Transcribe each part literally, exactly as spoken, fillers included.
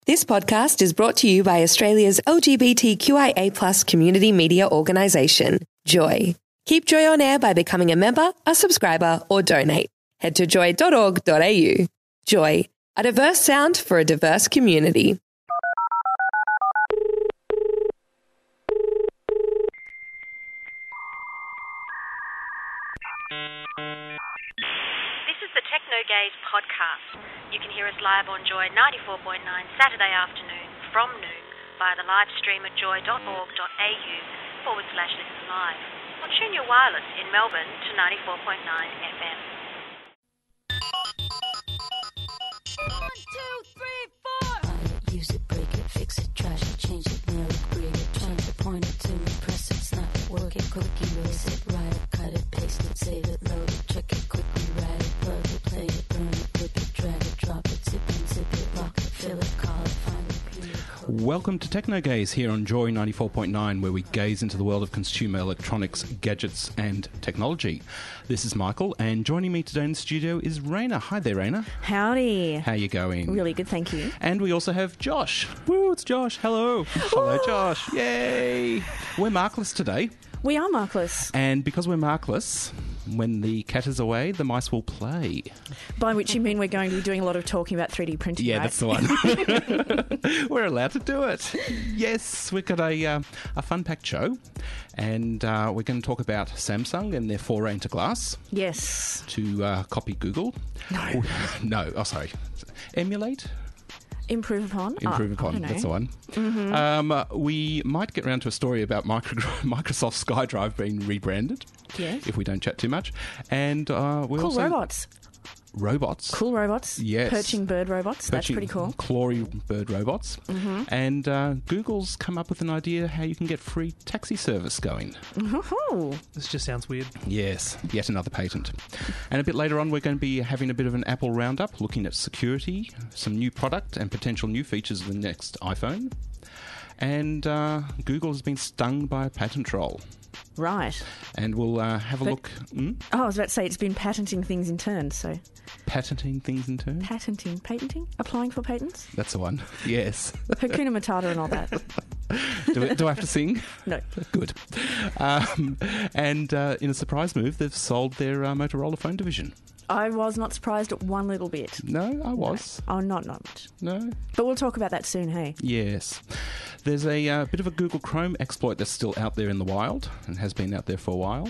This podcast is brought to you by Australia's L G B T Q I A plus community media organisation, Joy. Keep Joy on air by becoming a member, a subscriber, or donate. Head to joy dot org dot a u. Joy, a diverse sound for a diverse community. This is the Techno Gaze podcast. You can hear us live on Joy ninety-four point nine Saturday afternoon from noon via the live stream at joy dot org dot a u forward slash listen live. Or tune your wireless in Melbourne to ninety-four point nine F M. One, two, three, four. Buy it, use it, break it, fix it, trash it, change it, nail it, grade it, trying to point it to me, press it, snap it, work it, quick erase it, write it, cut it, paste it, save it, load it, check it, quickly write it, plug it, play it, burn it, rip it, drag it, drop it, zip and zip it, lock it, fill it, call it, find it, view it. Welcome to Techno Gaze here on Joy ninety-four point nine, where we gaze into the world of consumer electronics, gadgets and technology. This is Michael, and joining me today in the studio is Raina. Hi there, Raina. Howdy. How you going? Really good, thank you. And we also have Josh. Woo, it's Josh. Hello. Hello, Josh. Yay. We're markless today. We are markless, And because we're markless, when the cat is away, the mice will play. by which you mean we're going to be doing a lot of talking about three D printing, Yeah, right? that's the one. We're allowed to do it. Yes, we've got a, uh, a fun-packed show, and uh, we're going to talk about Samsung and their foray into glass Yes. to uh, copy Google. No. No, oh, sorry. Emulate? Improve upon? Improve Oh, I upon, don't know. that's the one. Mm-hmm. Um, uh, we might get around to a story about micro- Microsoft SkyDrive being rebranded, Yes. if we don't chat too much. And uh, we Cool also... robots. Robots. Cool robots. Yes. Perching bird robots. That's Perching pretty cool. Clawy bird robots. Mm-hmm. And uh, Google's come up with an idea how you can get free taxi service going. Oh, This just sounds weird. Yes, yet another patent. And a bit later on, we're going to be having a bit of an Apple roundup, looking at security, some new product and potential new features of the next iPhone. And uh, Google has been stung by a patent troll. right. And we'll uh, have a But- look... Hmm? Oh, I was about to say it's been patenting things in turn, so... Patenting things in turn? Patenting. Patenting? Applying for patents? That's the one. Yes. Hakuna Matata and all that. do, I, do I have to sing? No. Good. Um, and uh, in a surprise move, they've sold their uh, Motorola phone division. I was not surprised at one little bit. No, I was. Oh, not not much. No? But we'll talk about that soon, hey? Yes. There's a uh, bit of a Google Chrome exploit that's still out there in the wild and has been out there for a while.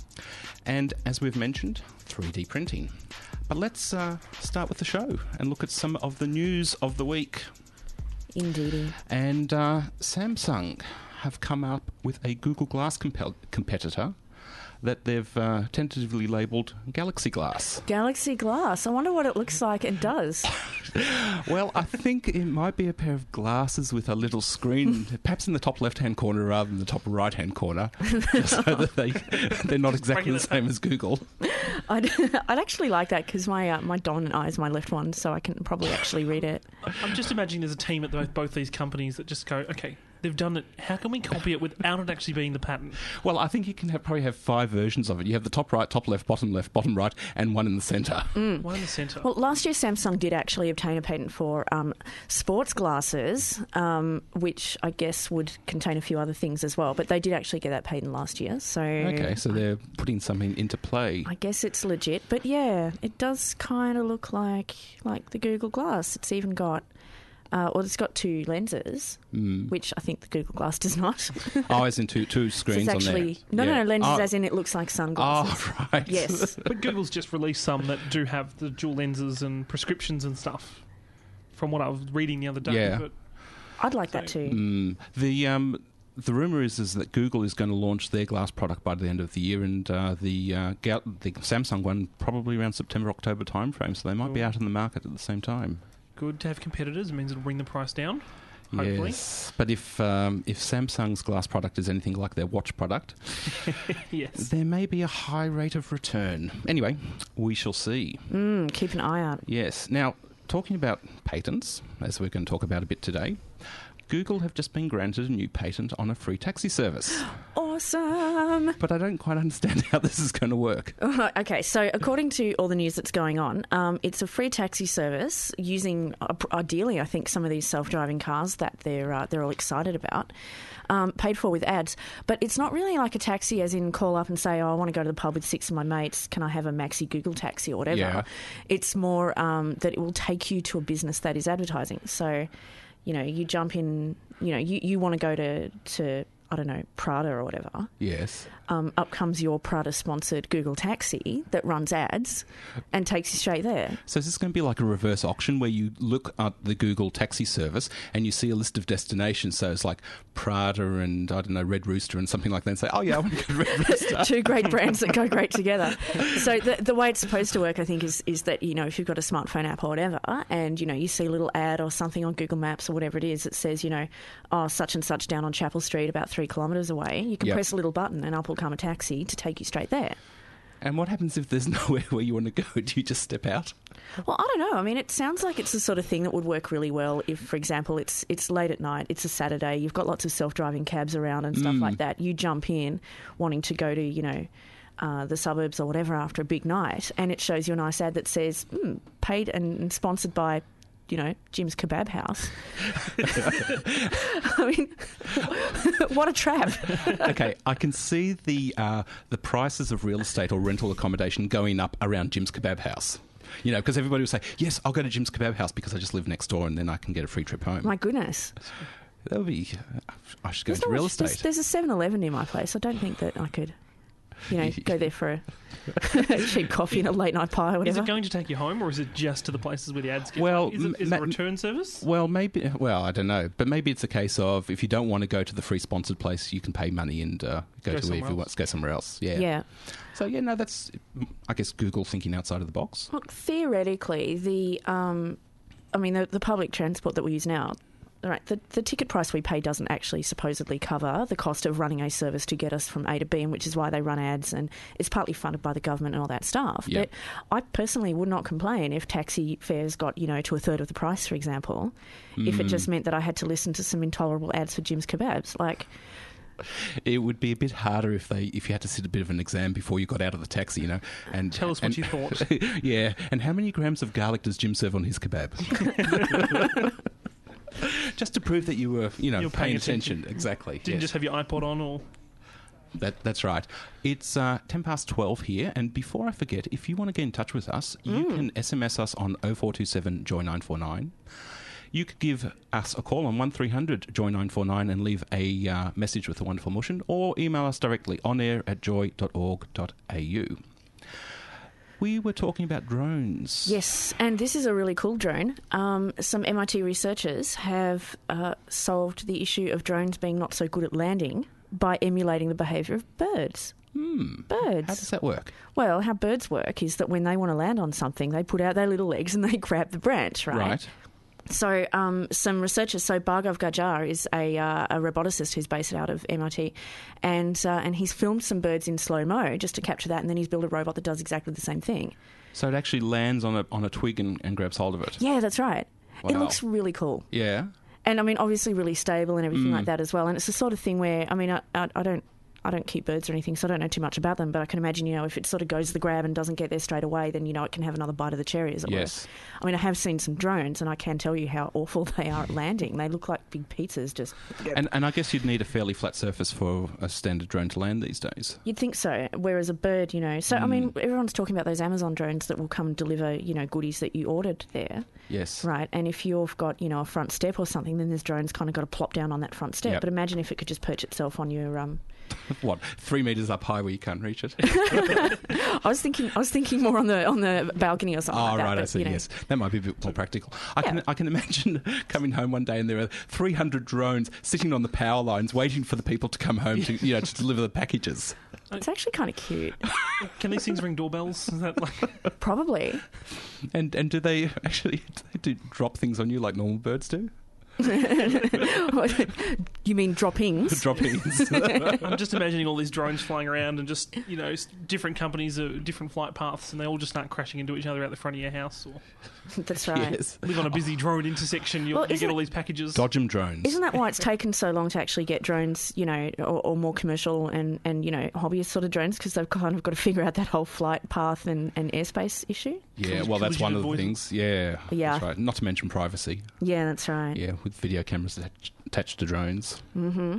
And as we've mentioned, three D printing. But let's uh, start with the show and look at some of the news of the week. Indeedy. And uh, Samsung have come up with a Google Glass compel- competitor that they've uh, tentatively labelled Galaxy Glass. Galaxy Glass. I wonder what it looks like and does. Well, I think it might be a pair of glasses with a little screen, perhaps in the top left-hand corner rather than the top right-hand corner, just so that they, they're not exactly the same as Google. I'd, I'd actually like that because my uh, my dominant eye is my left one, so I can probably actually read it. I'm just imagining there's a team at both, both these companies that just go, okay, they've done it. How can we copy it without it actually being the patent? Well, I think you can have, probably have five versions of it. You have the top right, top left, bottom left, bottom right, and one in the centre. Mm. One in the centre. Well, last year Samsung did actually obtain a patent for um, sports glasses, um, which I guess would contain a few other things as well. But they did actually get that patent last year. So Okay, so they're putting something into play. I guess it's legit. But yeah, it does kind of look like like the Google Glass. It's even got. Uh, well, it's got two lenses, Mm. which I think the Google Glass does not. Oh, as in two, two So screens it's on there. actually no, Yeah. no, no lenses Oh, as in it looks like sunglasses. Oh, right. Yes. But Google's just released some that do have the dual lenses and prescriptions and stuff, from what I was reading the other day. Yeah. But I'd like that too. Mm. The um, the rumor is is that Google is going to launch their glass product by the end of the year, and uh, the uh, Gal- the Samsung one probably around September October timeframe. So they might be Cool. out in the market at the same time. good to have competitors. It means it'll bring the price down, hopefully. Yes, but if um, if Samsung's glass product is anything like their watch product, Yes. there may be a high rate of return. Anyway, we shall see. Mm, keep an eye out. Yes. Now, talking about patents, as we're going to talk about a bit today, Google have just been granted a new patent on a free taxi service. Awesome. awesome. But I don't quite understand how this is going to work. Okay, so according to all the news that's going on, um, it's a free taxi service using, uh, ideally, I think, some of these self-driving cars that they're uh, they're all excited about, um, paid for with ads. But it's not really like a taxi, as in call up and say, "Oh, I want to go to the pub with six of my mates. Can I have a maxi Google taxi or whatever?" Yeah. It's more um, that it will take you to a business that is advertising. So, you know, you jump in. You know, you, you want to go to to I don't know, Prada or whatever. Yes. Um, up comes your Prada-sponsored Google taxi that runs ads and takes you straight there. So is this going to be like a reverse auction where you look at the Google taxi service and you see a list of destinations? So it's like Prada and, I don't know, Red Rooster and something like that, and say, oh, yeah, I want to go to Red Rooster. Two great brands that go great together. So the, the way it's supposed to work, I think, is, is that, you know, if you've got a smartphone app or whatever and, you know, you see a little ad or something on Google Maps or whatever it is that says, you know, oh, such and such down on Chapel Street about three kilometres away, you can Yep. press a little button and up will come a taxi to take you straight there. And what happens if there's nowhere where you want to go? Do you just step out? Well, I don't know. I mean, it sounds like it's the sort of thing that would work really well if, for example, it's it's late at night, it's a Saturday, you've got lots of self-driving cabs around and stuff Mm. like that. You jump in wanting to go to, you know, uh, the suburbs or whatever after a big night, and it shows you a nice ad that says, mm, paid and sponsored by, you know, Jim's Kebab House. I mean, what a trap. Okay, I can see the uh, the prices of real estate or rental accommodation going up around Jim's Kebab House. You know, because everybody will say, yes, I'll go to Jim's Kebab House because I just live next door and then I can get a free trip home. My goodness. That would be... I should go There's into not real much- estate. There's, there's a seven eleven near my place. I don't think that I could, you know, go there for a cheap coffee and a late night pie or Is whatever. it going to take you home, or is it just to the places where the ads get? Well, is it, is ma- it a return service? Well, maybe... Well, I don't know. But maybe it's a case of if you don't want to go to the free sponsored place, you can pay money and uh, go, Go to somewhere if you want else. to go somewhere else. Yeah. Yeah. So, yeah, no, that's, I guess, Google thinking outside of the box. Look, theoretically, the um, I mean, the, the public transport that we use now, right? The, the ticket price we pay doesn't actually supposedly cover the cost of running a service to get us from A to B, and which is why they run ads, and it's partly funded by the government and all that stuff. Yeah. But I personally would not complain if taxi fares got, you know, to a third of the price, for example, if it just meant that I had to listen to some intolerable ads for Jim's Kebabs, like. It would be a bit harder if they if you had to sit a bit of an exam before you got out of the taxi, you know. And Tell us what and- you thought. Yeah, and how many grams of garlic does Jim serve on his kebab? Just to prove that you were, you know, You're paying paying attention. attention. Exactly. Didn't yes. just have your iPod on, or That, that's right. It's uh, ten past twelve here, and before I forget, if you want to get in touch with us, you can S M S us on oh four two seven joy nine four nine. You could give us a call on one three hundred joy nine four nine and leave a uh, message with a wonderful motion, or email us directly on air at joy dot org dot a u. We were talking about drones. Yes, and this is a really cool drone. Um, some M I T researchers have uh, solved the issue of drones being not so good at landing by emulating the behaviour of birds. Hmm. Birds. How does that work? Well, how birds work is that when they want to land on something, they put out their little legs and they grab the branch, right? Right. So um, some researchers, so Bhargav Gajjar is a, uh, a roboticist who's based out of M I T, and uh, and he's filmed some birds in slow-mo just to capture that, and then he's built a robot that does exactly the same thing. So it actually lands on a on a twig and, and grabs hold of it. Yeah, that's right. It Wow. looks really cool. Yeah. And I mean, obviously, really stable and everything Mm. like that as well. And it's the sort of thing where, I mean, I, I, I don't, I don't keep birds or anything, so I don't know too much about them. But I can imagine, you know, if it sort of goes to the grab and doesn't get there straight away, then you know it can have another bite of the cherry, as it Yes. were. I mean, I have seen some drones, and I can tell you how awful they are at landing. They look like big pizzas. Just And and I guess you'd need a fairly flat surface for a standard drone to land these days. you'd think so. Whereas a bird, you know, so I mean, everyone's talking about those Amazon drones that will come and deliver, you know, goodies that you ordered there. Yes. Right, and if you've got, you know, a front step or something, then this drone's kind of got to plop down on that front step. Yep. But imagine if it could just perch itself on your. Um... What? Three metres up high where you can't reach it? I was thinking, I was thinking more on the on the balcony or something. Oh, like that, right, I but, see, you know. yes. That might be a bit more practical. I can Yeah. I can imagine coming home one day and there are three hundred drones sitting on the power lines waiting for the people to come home to, you know, to deliver the packages. It's actually kind of cute. can these things ring doorbells? Is that like Probably. And and do they actually do they do drop things on you like normal birds do? You mean droppings? Droppings. I'm just imagining all these drones flying around and just, you know, s- different companies, uh, different flight paths, and they all just start crashing into each other out the front of your house. Or That's right. Yes. live on a busy drone intersection, you, Well, you isn't get all it- these packages. Dodge 'em drones. Isn't that why it's taken so long to actually get drones, you know, or, or more commercial and, and, you know, hobbyist sort of drones? Because they've kind of got to figure out that whole flight path and, and airspace issue. Yeah, well, that's collision one of the avoidance. things. Yeah, Yeah. that's right. Not to mention privacy. Yeah, that's right. Yeah, with video cameras attach- attached to drones. Mm-hmm.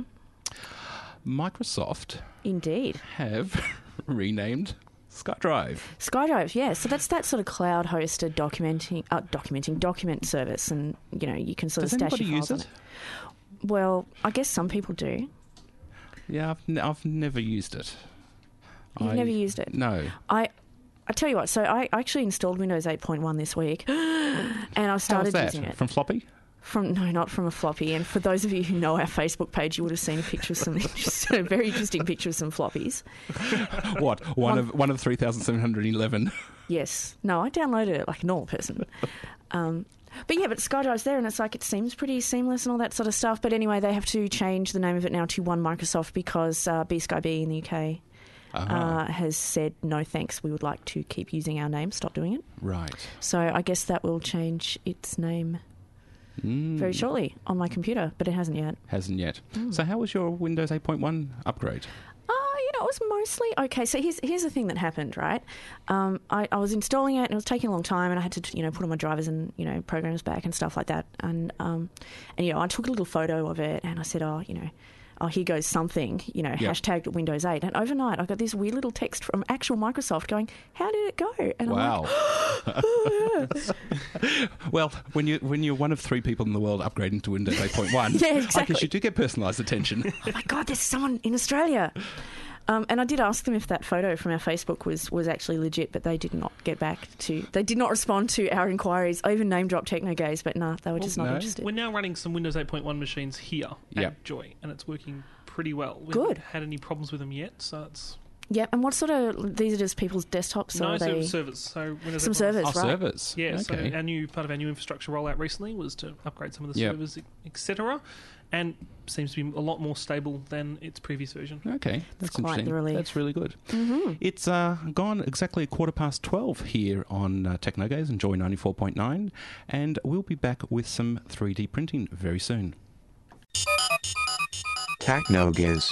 Microsoft Indeed. have renamed SkyDrive. SkyDrive, yeah. So that's that sort of cloud-hosted documenting, uh, documenting document service, and you know you can sort Does of stash anybody your use files it? on it. Well, I guess some people do. Yeah, I've, n- I've never used it. You've I- never used it? No. I, I tell you what. So I actually installed Windows eight point one this week, and I How was started that? using it. From floppy? From no, not from a floppy. And for those of you who know our Facebook page, you would have seen a picture of some just a very interesting picture of some floppies. What? One of one of three thousand seven hundred eleven. Yes. No, I downloaded it like a normal person. Um, but yeah, but SkyDrive's there, and it's like it seems pretty seamless and all that sort of stuff. But anyway, they have to change the name of it now to One Microsoft because uh, B Sky B in the U K uh, has said no thanks. We would like to keep using our name. Stop doing it. Right. So I guess that will change its name Mm. very shortly on my computer, but it hasn't yet. Hasn't yet. Mm. So how was your Windows eight point one upgrade? Uh, you know, it was mostly okay. So here's here's the thing that happened, right? Um, I, I was installing it, and it was taking a long time, and I had to, you know, put all my drivers and you know programs back and stuff like that. And um, and you know, I took a little photo of it, and I said, oh, you know, oh, here goes something, you know, Yep. hashtag Windows eight. And overnight, I got this weird little text from actual Microsoft going, "How did it go?" And Wow. I'm like, oh, Well, when you when you're one of three people in the world upgrading to Windows eight point one, Yeah, I exactly. guess you do get personalised attention. oh my God, there's someone in Australia. Um, and I did ask them if that photo from our Facebook was, was actually legit, but they did not get back to... They did not respond to our inquiries. I even name-dropped TechnoGaze, but nah, they were just Well, not no. interested. We're now running some Windows eight point one machines here at Yep. Joy, and it's working pretty well. We Good. haven't had any problems with them yet, so it's... Yeah, and what sort of... These are just people's desktops? or no, are so they... servers. So Windows Some eight point one servers. Oh, That's right. servers. Yeah, Okay. so our new part of our new infrastructure rollout recently was to upgrade some of the Yep. servers, et cetera, and seems to be a lot more stable than its previous version. Okay, that's quite the interesting. relief. That's really good. Mm-hmm. It's uh, gone exactly a quarter past twelve here on uh, TechnoGaze and Joy ninety-four point nine, and we'll be back with some three D printing very soon. TechnoGiz.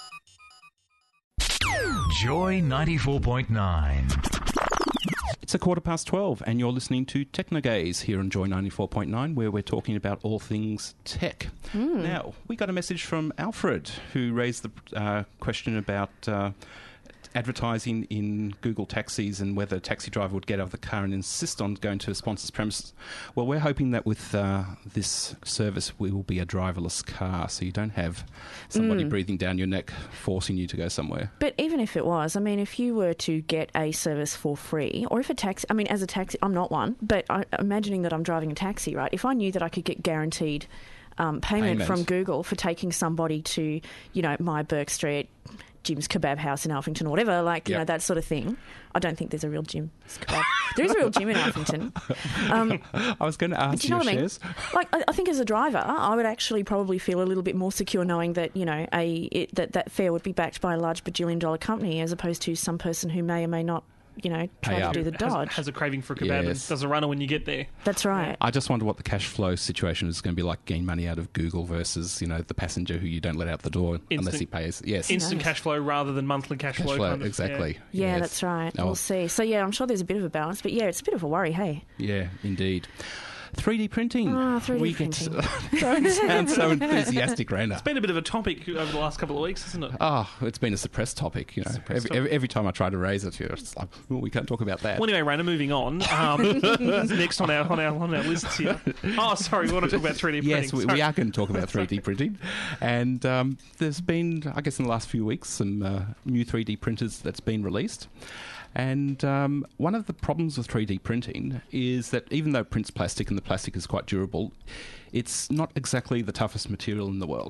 Joy ninety-four point nine. It's a quarter past twelve, and you're listening to TechnoGaze here on Joy ninety-four point nine, where we're talking about all things tech. Mm. Now, we got a message from Alfred, who raised the uh, question about uh, advertising in Google taxis and whether a taxi driver would get out of the car and insist on going to a sponsor's premises. Well, we're hoping that with uh, this service, we will be a driverless car, so you don't have somebody Mm. breathing down your neck forcing you to go somewhere. But even if it was, I mean, if you were to get a service for free, or if a taxi, I mean, as a taxi, I'm not one, but I, imagining that I'm driving a taxi, right? If I knew that I could get guaranteed um, payment, Payment. from Google for taking somebody to, you know, my Burke Street, Jim's Kebab House in Alphington or whatever, like, you Yep. know, that sort of thing. I don't think there's a real Jim's Kebab. There is a real gym in Alphington. Um, I was going to ask do you know your what I mean? shares. Like, I, I think as a driver, I would actually probably feel a little bit more secure knowing that, you know, a it, that that fare would be backed by a large bajillion dollar company as opposed to some person who may or may not, you know, try Pay to up. do the Has, dodge. has a craving for kebab Yes. and does a runner when you get there. That's right. I just wonder what the cash flow situation is going to be like, getting money out of Google versus, you know, the passenger who you don't let out the door unless Instant- he pays. Yes. Instant knows? cash flow rather than monthly cash, Cash flow. flow, kind of, exactly. Yeah, Yes. that's right. Oh, We'll see. So, yeah, I'm sure there's a bit of a balance, but yeah, it's a bit of a worry, hey. Yeah, indeed. three D printing. Ah, three D we printing. Get, don't sound so enthusiastic, Raina. It's been a bit of a topic over the last couple of weeks, hasn't it? Oh, it's been a suppressed topic. You know, Suppressed every, every, every time I try to raise it, you know, it's like, well, we can't talk about that. Well, anyway, Raina, moving on. Um, next on our on our on our lists here. Oh, sorry, we want to talk about three D printing. Yes, we, Sorry. we are going to talk about three D printing. And um, there's been, I guess in the last few weeks, some uh, new three D printers that's been released. And um, one of the problems with three D printing is that even though it prints plastic and the plastic is quite durable, it's not exactly the toughest material in the world.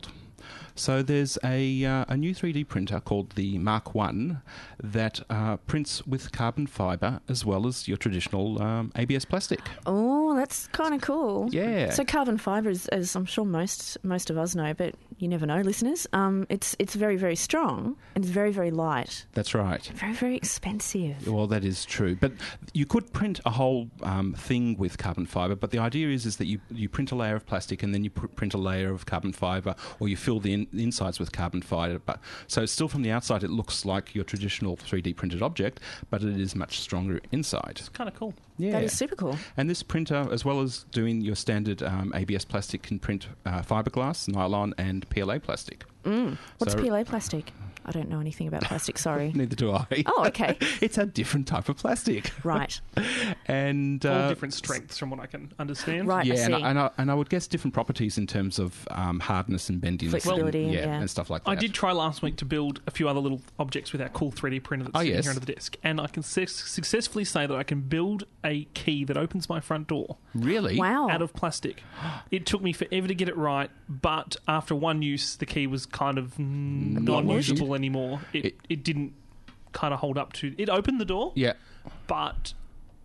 So there's a uh, a new three D printer called the Mark One that uh, prints with carbon fibre as well as your traditional um, A B S plastic. Oh, that's kind of cool. Yeah. So carbon fibre, is, as I'm sure most most of us know, but you never know, listeners. Um, it's it's very very strong and it's very very light. That's right. Very very expensive. Well, that is true. But you could print a whole um, thing with carbon fibre, but the idea is is that you, you print a layer of plastic and then you pr- print a layer of carbon fibre, or you fill the, in, the insides with carbon fibre. But, so still from the outside it looks like your traditional three D printed object, but it is much stronger inside. It's kind of cool. Yeah. That is super cool. And this printer, as well as doing your standard um, A B S plastic, can print uh, fiberglass, nylon and P L A plastic. Mm. What's So- P L A plastic? I don't know anything about plastic, sorry. Neither do I. Oh, okay. It's a different type of plastic. Right. And All uh, different strengths from what I can understand. Right, I yeah, see. and I, and, I, and I would guess different properties in terms of um, hardness and bendiness. Flexibility, and, yeah, yeah. and stuff like that. I did try last week to build a few other little objects with our cool three D printer that's Oh, sitting yes. here under the desk, and I can su- successfully say that I can build a key that opens my front door Really? Wow. out of plastic. It took me forever to get it right, but after one use, the key was kind of mm, Not non-usable anymore. It, It- it didn't kind of hold up to. It opened the door, Yeah. but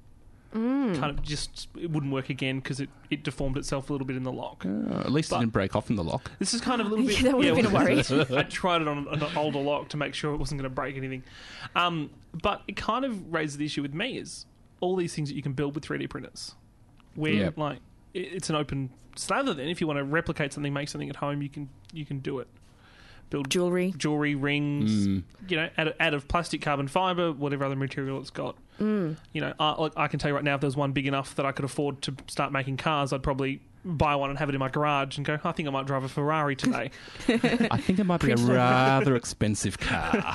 kind of just it wouldn't work again because it, it deformed itself a little bit in the lock. Uh, at least But- it didn't break off in the lock. This is kind of a little bit. Yeah, that would have been a worry. I tried it on an older lock to make sure it wasn't going to break anything. Um, but it kind of raises the issue with me is all these things that you can build with three D printers, where Yeah. like it, it's an open slather. Then, if you want to replicate something, make something at home, you can you can do it. Build Jewellery. jewelry, rings, Mm. you know, out of, out of plastic, carbon fibre, whatever other material it's got. Mm. You know, I, like I can tell you right now, if there was one big enough that I could afford to start making cars, I'd probably buy one and have it in my garage and go, I think I might drive a Ferrari today. I think it might be a rather expensive car.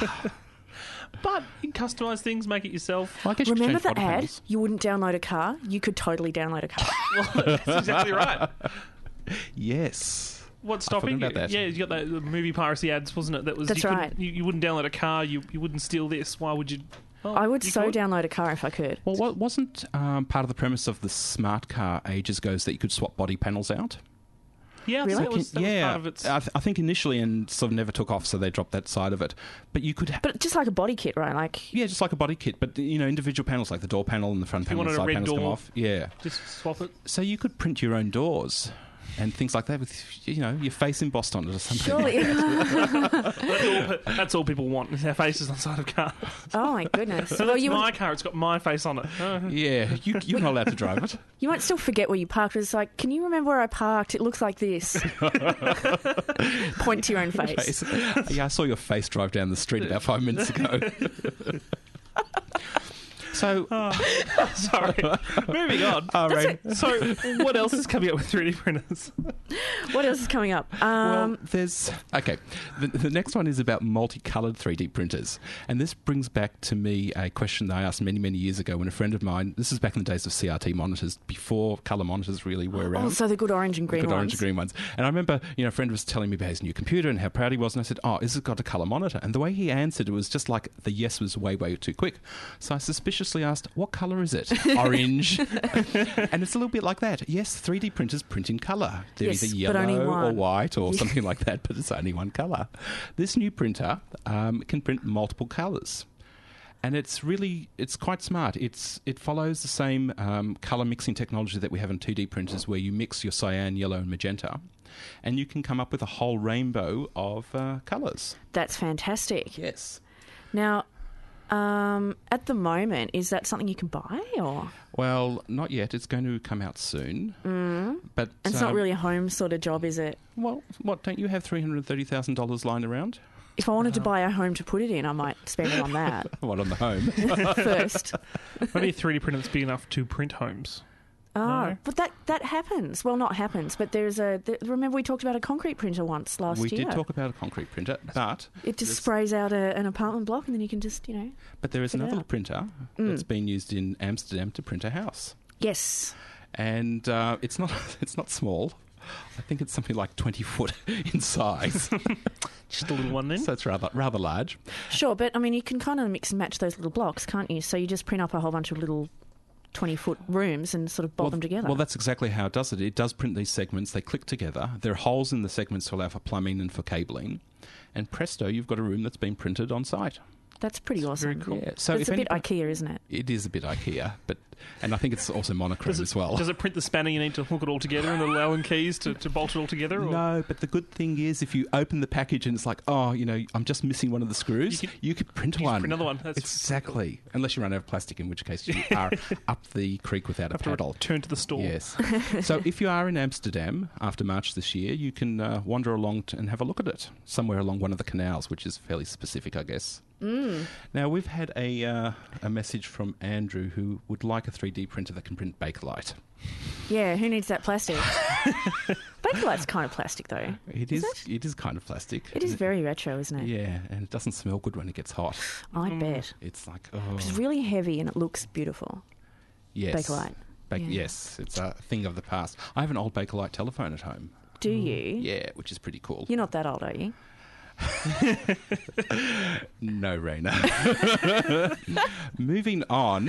But you can customise things, make it yourself. Well, I guess you could Remember change the body ad? panels. You wouldn't download a car? You could totally download a car. Well, that's exactly right. Yes. What's I forgot stopping you? about that. Yeah, you got that the movie piracy ads, wasn't it? That was That's you couldn't- right. You, you wouldn't download a car. You you wouldn't steal this. Why would you? Well, I would you so could. download a car if I could. Well, what, wasn't um, part of the premise of the smart car ages ago is that you could swap body panels out? Yeah, Really? that was, that was yeah, part of its. I, th- I think initially and sort of never took off, so they dropped that side of it. But you could, ha- But just like a body kit, right? Like, yeah, just like a body kit. But you know, individual panels like the door panel and the front If you panel, and wanted a side red panels come door- off. Yeah, Just swap it. so you could print your own doors and things like that with you know your face embossed on it or something. surely. That's all, that's all people want is their faces on the side of cars. Oh, my goodness. So Well, that's you, my car. It's got my face on it. Uh, Yeah, you, you're not allowed to drive it. you might still forget where you parked, but it's like, can you remember where I parked? It looks like this. Point to your own face. Face. Yeah, I saw your face drive down the street about five minutes ago. So, sorry. Moving on. all right. So, what else is coming up with three D printers? What else is coming up? Well, Um, there's okay. The, the next one is about multicolored three D printers, and this brings back to me a question that I asked many, many years ago when a friend of mine. This is back in the days of C R T monitors, before color monitors really were around. oh, so the good orange and green Good ones. orange and green ones. And I remember, you know, a friend was telling me about his new computer and how proud he was, and I said, "Oh, has it got a color monitor?" And the way he answered it was just like the yes was way, way too quick. So I suspiciously asked, "What color is it?" Orange. And it's a little bit like that. Yes, three D printers print in color. They're Yes, either but only yellow or one. white or Yeah. something like that, but it's only one color. This new printer um, can print multiple colors. And it's really, it's quite smart. It's It follows the same um, colour mixing technology that we have in two D printers, where you mix your cyan, yellow and magenta, and you can come up with a whole rainbow of uh, colours. That's fantastic. Yes. Now, um, at the moment, is that something you can buy, or Well, not yet. It's going to come out soon. Mm. But it's not um, really a home sort of job, is it? Well, what, don't you have three hundred thirty thousand dollars lying around? If I wanted to buy a home to put it in, I might spend it on that What, on the home? first. Maybe a three D printer that's big enough to print homes. Oh, No. but that that happens. Well, not happens, but there's a. There, remember, we talked about a concrete printer once last we year. did talk about a concrete printer, but It just this- sprays out a, an apartment block, and then you can just, you know. but there is Check it another out. printer that's been used in Amsterdam to print a house. Yes. And uh, it's not it's not small. I think it's something like twenty foot in size, Just a little one then. so it's rather rather large. Sure, but I mean, you can kind of mix and match those little blocks, can't you? So you just print up a whole bunch of little twenty-foot rooms and sort of bolt well, them together. Well, that's exactly how it does it. It does print these segments. They click together. There are holes in the segments to allow for plumbing and for cabling. And presto, you've got a room that's been printed on site. That's pretty awesome. very cool. Yeah. So It's if a bit anybody- IKEA, isn't it? It is a bit IKEA, but and I think it's also monochrome Does it, as well. does it print the spanner you need to hook it all together and the Allen keys to, to bolt it all together? Or? No, but the good thing is if you open the package and it's like, oh, you know, I'm just missing one of the screws, You you could- could, print you one. could print another one. That's exactly. Unless you run out of plastic, in which case you are up the creek without a Have to paddle. return to the store. Yes. So if you are in Amsterdam after March this year, you can uh, wander along t- and have a look at it somewhere along one of the canals, which is fairly specific, I guess. Mm. Now, we've had a uh, a message from Andrew who would like a three D printer that can print Bakelite. Yeah, who needs that plastic? Bakelite's kind of plastic, though. It Is is. It is kind of plastic. It is And very retro, isn't it? Yeah, and it doesn't smell good when it gets hot. I Mm. bet. It's like, oh, It's really heavy and it looks beautiful. yes. Bakelite. Bak- Yeah. Yes, it's a thing of the past. I have an old Bakelite telephone at home. Do you? Yeah, which is pretty cool. You're not that old, are you? No, Raina. Moving on.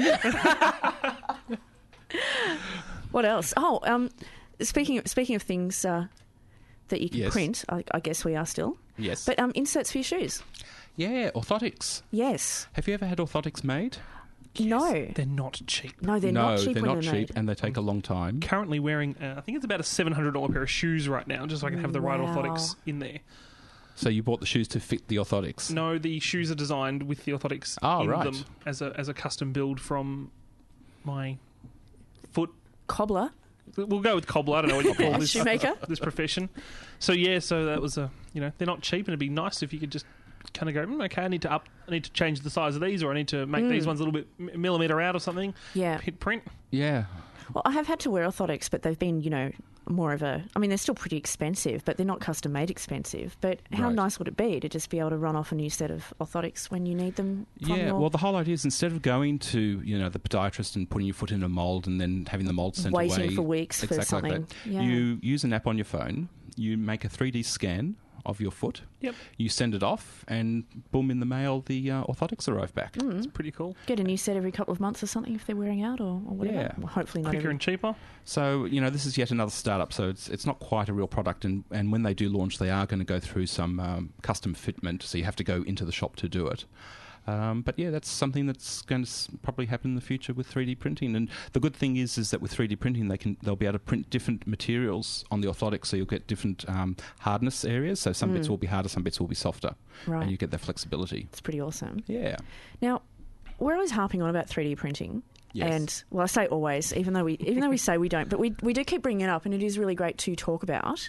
What else? Oh, um, speaking of, speaking of things uh, that you can Yes. print, I, I guess we are still. Yes. But um, inserts for your shoes. yeah, orthotics. Yes. Have you ever had orthotics made? No. They're not cheap. No, they're no, not cheap they're when not they're cheap, made. and they take a long time. Currently wearing, uh, I think it's about a seven hundred dollars pair of shoes right now, just so I can have the right Wow. orthotics in there. So you bought the shoes to fit the orthotics. No, the shoes are designed with the orthotics Oh, in right. them as a as a custom build from my foot. Cobbler. We'll go with cobbler. I don't know what you call this Shoemaker? this profession. So yeah, so that was a you know they're not cheap, and it'd be nice if you could just kind of go, mm, okay, I need to up, I need to change the size of these, or I need to make Mm. these ones a little bit m- millimeter out or something. Yeah. Hit print. Yeah. Well, I have had to wear orthotics, but they've been, you know, more of a... I mean, they're still pretty expensive, but they're not custom-made expensive. But how Right. nice would it be to just be able to run off a new set of orthotics when you need them from Yeah, your... well, the whole idea is instead of going to, you know, the podiatrist and putting your foot in a mould and then having the mould sent away... Waiting for weeks for exactly something. Like that, Yeah. you use an app on your phone, you make a three D scan of your foot, Yep, you send it off, and boom, in the mail, the uh, orthotics arrive back. Mm. pretty cool. Get a new set every couple of months or something if they're wearing out or, or whatever. Yeah. Well, hopefully not Quicker every... and cheaper. So, you know, this is yet another startup, so it's it's not quite a real product, and, and when they do launch, they are going to go through some um, custom fitment, so you have to go into the shop to do it. Um, but yeah, that's something that's going to s- probably happen in the future with three D printing. And the good thing is, is that with three D printing, they can they'll be able to print different materials on the orthotics, so you'll get different um, hardness areas. So some bits Mm. will be harder, some bits will be softer, Right. and you get that flexibility. It's pretty awesome. Yeah. Now, we're always harping on about three D printing. Yes. And, well, I say always, even though we even though we say we don't, but we we do keep bringing it up, and it is really great to talk about.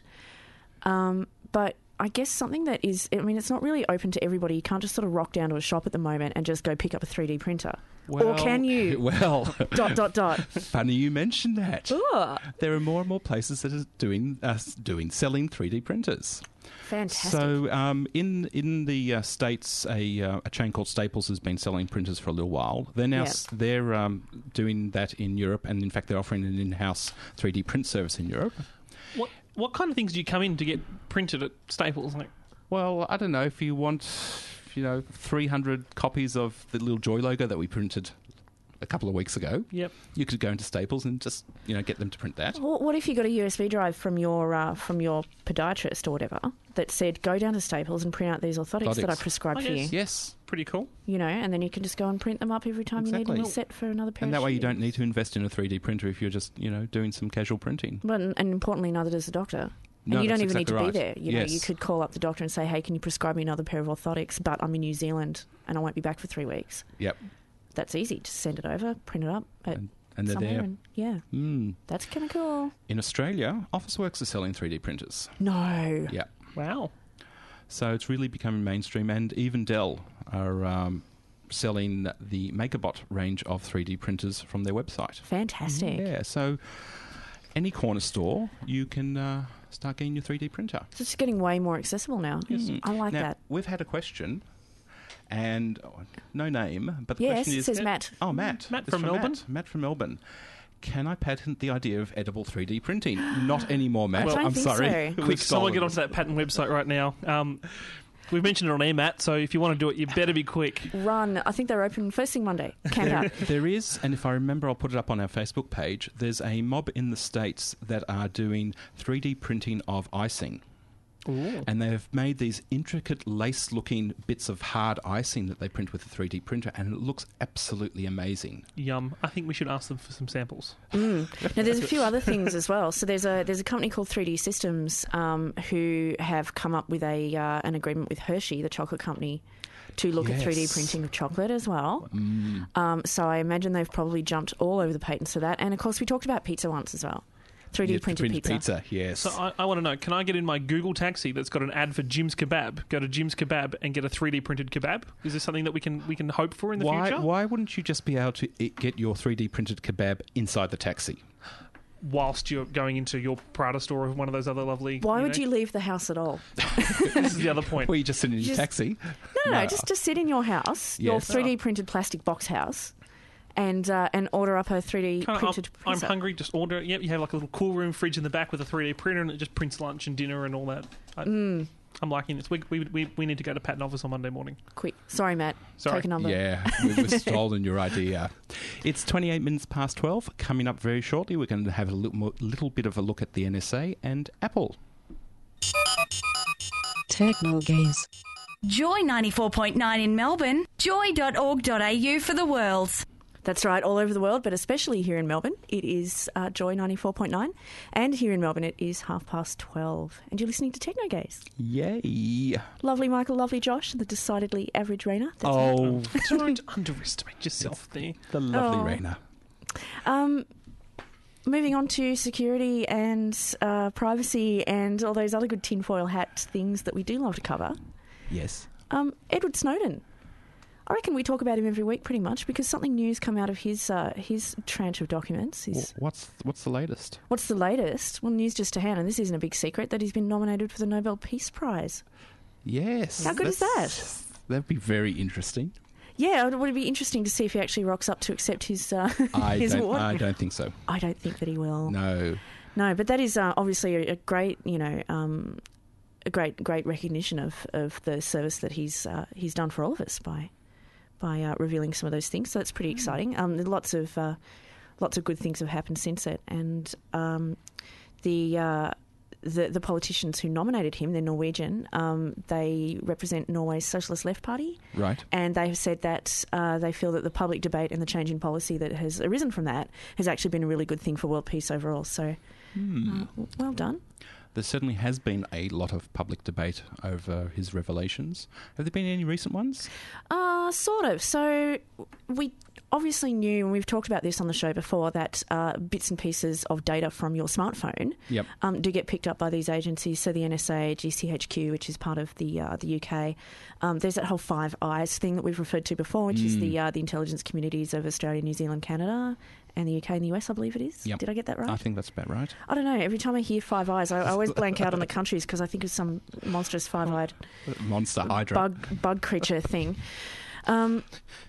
Um, but I guess something that is, I mean, it's not really open to everybody. You can't just sort of rock down to a shop at the moment and just go pick up a three D printer. or can you? Well, dot, dot, dot. funny you mentioned that. Ooh, There are more and more places that are doing uh, doing selling three D printers. fantastic. So um, in in the uh, states, a uh, a chain called Staples has been selling printers for a little while. They're now Yeah. s- they're um, doing that in Europe, and in fact, they're offering an in-house three D print service in Europe. What what kind of things do you come in to get printed at Staples? Like, Well, I don't know if you want, you know, three hundred copies of the little Joy logo that we printed a couple of weeks ago. yep, You could go into Staples and just, you know, get them to print that. Well, what if you got a U S B drive from your uh, from your podiatrist or whatever that said, go down to Staples and print out these orthotics that I Orthotics. prescribed I for you? guess. Yes, pretty cool. You know, and then you can just go and print them up every time you need a Exactly. new set for another pair and of that way you shoes. don't need to invest in a three D printer if you're just, you know, doing some casual printing. But, and importantly, neither does the doctor. And No, you don't that's even need to exactly be right. there. You know, Yes. you could call up the doctor and say, hey, can you prescribe me another pair of orthotics? But I'm in New Zealand and I won't be back for three weeks. Yep. That's easy. Just send it over, print it up at And, and they're somewhere. there. And, yeah, Mm. that's kind of cool. In Australia, Officeworks are selling three D printers. No. Yeah. Wow. So it's really becoming mainstream, and even Dell are um, selling the MakerBot range of three D printers from their website. Fantastic. Yeah, so any corner store, you can uh, start getting your three D printer. It's just getting way more accessible now. Mm. I like now, that. We've had a question, and oh, no name, but the Yes, question it is... says Matt. Oh, Matt. Matt It's from Melbourne. Matt. Matt from Melbourne. Can I patent the idea of edible three D printing? Not anymore, Matt. I don't I'm think sorry. so. We've Quick, someone stolen get it. onto that patent website right now. Um, We've mentioned it on air, Matt, so if you want to do it, you better be quick. Run. I think they're open first thing Monday. Camp out. There is, and if I remember, I'll put it up on our Facebook page, there's a mob in the States that are doing three D printing of icing. Ooh. And they've made these intricate lace-looking bits of hard icing that they print with a three D printer, and it looks absolutely amazing. Yum. I think we should ask them for some samples. Mm. Now, there's a few other things as well. So there's a there's a company called three D Systems um, who have come up with a uh, an agreement with Hershey, the chocolate company, to look Yes. at three D printing of chocolate as well. Mm. Um, so I imagine they've probably jumped all over the patents for that. And of course, we talked about pizza once as well. three D Yeah, printed pizza. pizza, yes. So I, I want to know, can I get in my Google taxi that's got an ad for Jim's Kebab, go to Jim's Kebab and get a three D printed kebab? Is this something that we can we can hope for in the why, future? why wouldn't you just be able to i- get your three D printed kebab inside the taxi? Whilst you're going into your Prada store or one of those other lovely... Why would know- you leave the house at all? This is the other point. Well, you just sit in your Just- taxi. No, no, No. just to sit in your house, your Yes. three D printed plastic box house, and uh, and order up a three D Kinda, printed I'm, I'm pizza. hungry, just order it. Yep, you have like a little cool room fridge in the back with a three D printer and it just prints lunch and dinner and all that. I, Mm, I'm liking this. We, we, we, we need to go to Patent Office on Monday morning. quick. Sorry, Matt. Sorry. Take a number. Yeah, we- we've stolen your idea. It's twenty-eight minutes past twelve. Coming up very shortly, we're going to have a little, more, little bit of a look at the N S A and Apple. Techno Gaze. Joy ninety-four point nine in Melbourne, joy dot org dot a u for the world. That's right, all over the world, but especially here in Melbourne. It is uh, Joy ninety-four point nine, and here in Melbourne it is half past twelve. And you're listening to Techno Gaze. Yay. Lovely Michael, lovely Josh, the decidedly average Raina. That's Oh, Don't underestimate yourself there. the lovely Oh. Raina. Um, moving on to security and uh, privacy and all those other good tinfoil hat things that we do love to cover. Yes. Um, Edward Snowden. I reckon we talk about him every week pretty much because something new's come out of his uh, his tranche of documents. His, Wh- What's what's the latest? what's the latest? Well, news just to hand, and this isn't a big secret, that he's been nominated for the Nobel Peace Prize. Yes. How good is that's- That'd be very interesting. Yeah, it would be interesting to see if he actually rocks up to accept his uh, I his don't. award. I don't think so. I don't think that he will. No. No, but that is uh, obviously a, a great, you know, um, a great, great recognition of, of the service that he's uh, he's done for all of us by by uh, revealing some of those things. So that's pretty exciting. Um, lots of uh, lots of good things have happened since it, and um, the. Uh, The, the politicians who nominated him, they're Norwegian, um, they represent Norway's Socialist Left Party, Right. and they have said that uh, they feel that the public debate and the change in policy that has arisen from that has actually been a really good thing for world peace overall. So, Hmm. uh, w- well done. There certainly has been a lot of public debate over his revelations. Have there been any recent ones? Uh, sort of. So we obviously knew, and we've talked about this on the show before, that uh, bits and pieces of data from your smartphone Yep. um, do get picked up by these agencies. So the N S A, G C H Q, which is part of the uh, the U K. Um, there's that whole Five Eyes thing that we've referred to before, which is Mm. the uh, the intelligence communities of Australia, New Zealand, Canada, and the U K and the U S, I believe it is. Yep. Did I get that right? I think that's about right. I don't know. Every time I hear Five Eyes, I, I always blank out on the countries because I think of some monstrous five-eyed Monster Hydra. bug bug creature thing. Um,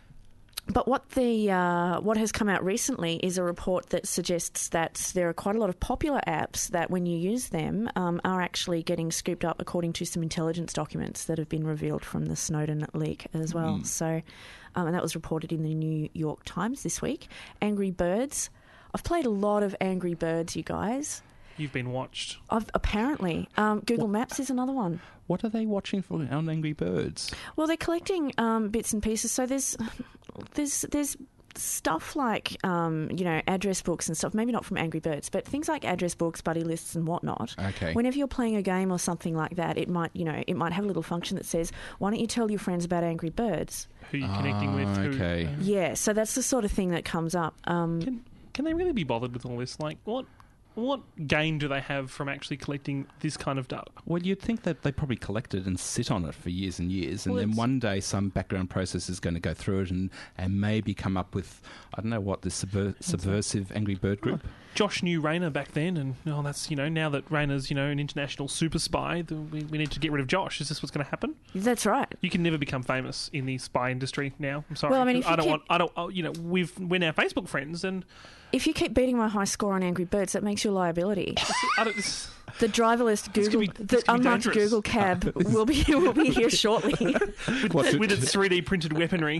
but what the uh, what has come out recently is a report that suggests that there are quite a lot of popular apps that, when you use them, um, are actually getting scooped up according to some intelligence documents that have been revealed from the Snowden leak as well. Mm. So, um, and that was reported in the New York Times this week. Angry Birds. I've played a lot of Angry Birds, you guys. You've been watched. I've, apparently, um, Google Maps is another one. What are they watching for on Angry Birds? Well, they're collecting um, bits and pieces. So there's there's there's stuff like um, you know, address books and stuff. Maybe not from Angry Birds, but things like address books, buddy lists, and whatnot. Okay. Whenever you're playing a game or something like that, it might you know it might have a little function that says, "Why don't you tell your friends about Angry Birds?" Who you're connecting with. Who, okay. uh, Yeah. So that's the sort of thing that comes up. Um, Can, can they really be bothered with all this? Like, what what gain do they have from actually collecting this kind of data? Well, you'd think that they probably collect it and sit on it for years and years, and Well, then it's- one day some background process is going to go through it and, and maybe come up with, I don't know what, this subver- subversive Angry Bird group. Josh knew Rayner back then, and oh, that's, you know, now that Rayner's, you know, an international super spy, the, we, we need to get rid of Josh. Is this what's going to happen? that's right. You can never become famous in the spy industry now. I'm sorry. Well, I mean, if I you don't keep- want. I don't. oh, You know, we've we're now Facebook friends, and If you keep beating my high score on Angry Birds, that makes you a liability. I don't, this, The driverless This could Google, be- this the could be unmarked dangerous. Google cab will be will be here shortly. What, to, with its three D printed weaponry.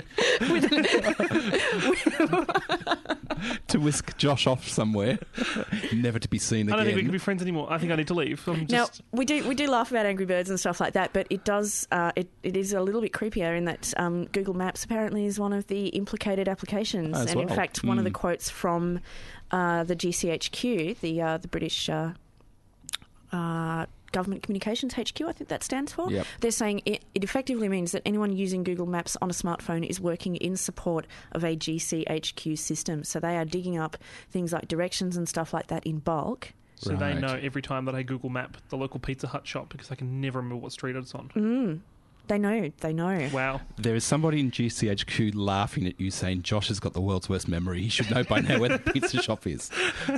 to whisk Josh off somewhere, never to be seen I again. don't think we can be friends anymore. I think I need to leave. I'm Now just, we do we do laugh about Angry Birds and stuff like that, but it does uh, it it is a little bit creepier in that um, Google Maps apparently is one of the implicated applications, As and in well. fact one of the Mm. quotes from uh, the G C H Q, the uh, the British. Uh, uh, Government Communications H Q, I think that stands for. Yep. They're saying it, it effectively means that anyone using Google Maps on a smartphone is working in support of a G C H Q system. So they are digging up things like directions and stuff like that in bulk. so they Right. know every time that I Google Map the local Pizza Hut shop because I can never remember what street it's on. Mm. They know, they know. Wow. There is somebody in G C H Q laughing at you saying Josh has got the world's worst memory. He should know by now where the pizza shop is.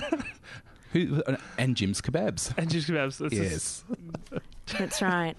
Who, and Jim's Kebabs. And just kebabs. That's Yes. That's right.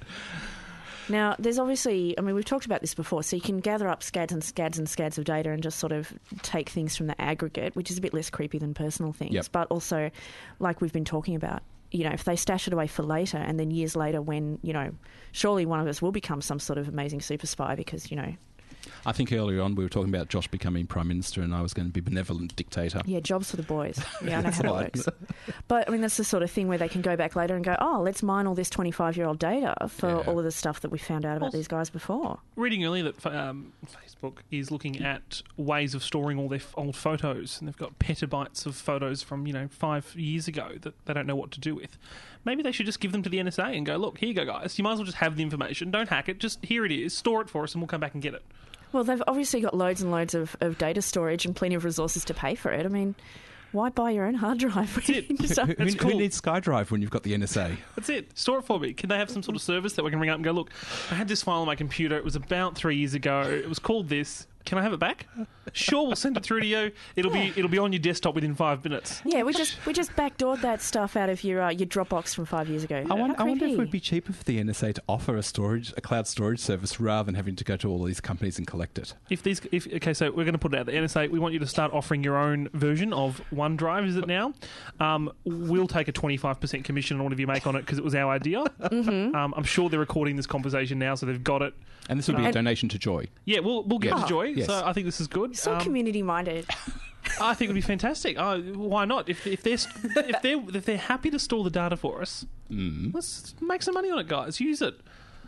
Now, there's obviously, I mean, we've talked about this before, so you can gather up scads and scads and scads of data and just sort of take things from the aggregate, which is a bit less creepy than personal things. Yep. But also, like we've been talking about, you know, if they stash it away for later and then years later when, you know, surely one of us will become some sort of amazing super spy because, you know, I think earlier on we were talking about Josh becoming Prime Minister and I was going to be benevolent dictator. yeah, jobs for the boys. Yeah, I know how that Right. works. But, I mean, that's the sort of thing where they can go back later and go, oh, let's mine all this twenty-five-year-old data for Yeah. all of the stuff that we found out about Well, these guys before. Reading earlier that um, Facebook is looking at ways of storing all their f- old photos, and they've got petabytes of photos from, you know, five years ago that they don't know what to do with. Maybe they should just give them to the N S A and go, look, here you go, guys. You might as well just have the information. Don't hack it. Just here it is. Store it for us, and we'll come back and get it. Well, they've obviously got loads and loads of, of data storage and plenty of resources to pay for it. I mean, why buy your own hard drive? That's it. Just- Who, That's who cool. needs SkyDrive when you've got the N S A? That's it. Store it for me. Can they have some sort of service that we can ring up and go, look, I had this file on my computer. It was about three years ago. It was called this. Can I have it back? Sure, we'll send it through to you. It'll be it'll be on your desktop within five minutes. yeah, we just we just backdoored that stuff out of your uh, your Dropbox from five years ago. I, wonder, How I wonder if it creepy. would be cheaper for the N S A to offer a storage, a cloud storage service, rather than having to go to all these companies and collect it. If these, if okay, so we're going to put it out. The N S A, we want you to start offering your own version of OneDrive. Is it now? Um, we'll take a twenty-five percent commission on whatever you make on it because it was our idea. Mm-hmm. Um, I'm sure they're recording this conversation now, so they've got it. And this would be a And- donation to Joy. Yeah, we'll we'll give it Yeah. to Joy. Yes. So I think this is good. So Um, community minded. I think it would be fantastic. Oh, why not? If if they're if they're if they're happy to store the data for us, Mm. let's make some money on it, guys. Use it.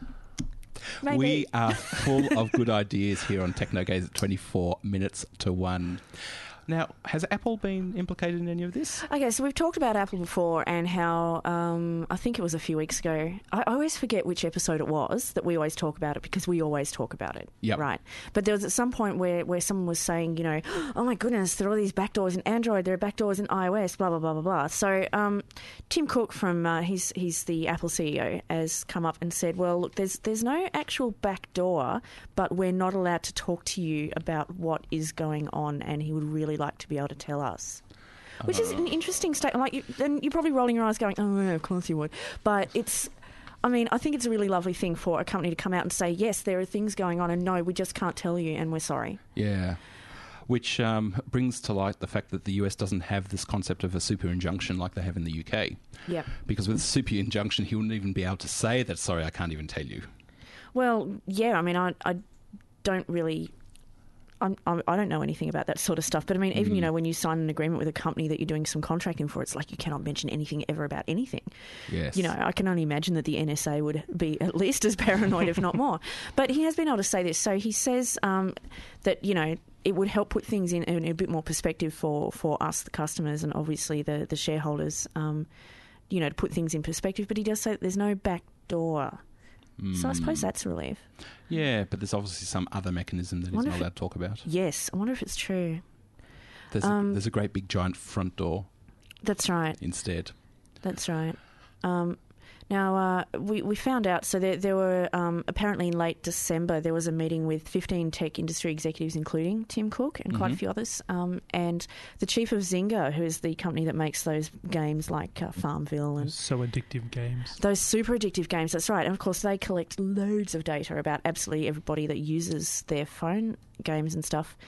Maybe. We are full of good ideas here on TechnoGaze at twenty-four minutes to one. Now, has Apple been implicated in any of this? Okay, so we've talked about Apple before and how um, I think it was a few weeks ago. I, I always forget which episode it was that we always talk about it because we always talk about it. Yep. Right. But there was at some point where, where someone was saying, you know, oh my goodness, there are all these backdoors in Android, there are backdoors in iOS, blah, blah, blah, blah, blah. So um, Tim Cook from, uh, he's, he's the Apple C E O, has come up and said, well, look, there's, there's no actual backdoor, but we're not allowed to talk to you about what is going on, and he would really like to be able to tell us. Which is an interesting statement. Like, you, then you're probably rolling your eyes going, oh, yeah, of course you would. But it's, I mean, I think it's a really lovely thing for a company to come out and say, yes, there are things going on, and no, we just can't tell you, and we're sorry. Yeah. Which um, brings to light the fact that the U S doesn't have this concept of a super injunction like they have in the U K. Yep. Because with a super injunction, he wouldn't even be able to say that, sorry, I can't even tell you. Well, yeah, I mean, I, I don't really... I'm, I'm, I don't know anything about that sort of stuff. But, I mean, even, Mm. you know, when you sign an agreement with a company that you're doing some contracting for, it's like you cannot mention anything ever about anything. Yes. You know, I can only imagine that the N S A would be at least as paranoid, if not more. But he has been able to say this. So he says um, that, you know, it would help put things in, in a bit more perspective for, for us, the customers, and obviously the, the shareholders, um, you know, to put things in perspective. But he does say that there's no back door. So I suppose that's a relief. Yeah, but there's obviously some other mechanism that he's Wonder not if allowed to talk about. Yes, I wonder if it's true. There's, Um, a, there's a great big giant front door That's right. instead. That's right. Um, now, uh, we, we found out, so there, there were, um, apparently in late December, there was a meeting with fifteen tech industry executives, including Tim Cook and quite a Mhm. few others, um, and the chief of Zynga, who is the company that makes those games like uh, Farmville and So addictive games. those super addictive games, that's right. And of course, they collect loads of data about absolutely everybody that uses their phone games and stuff.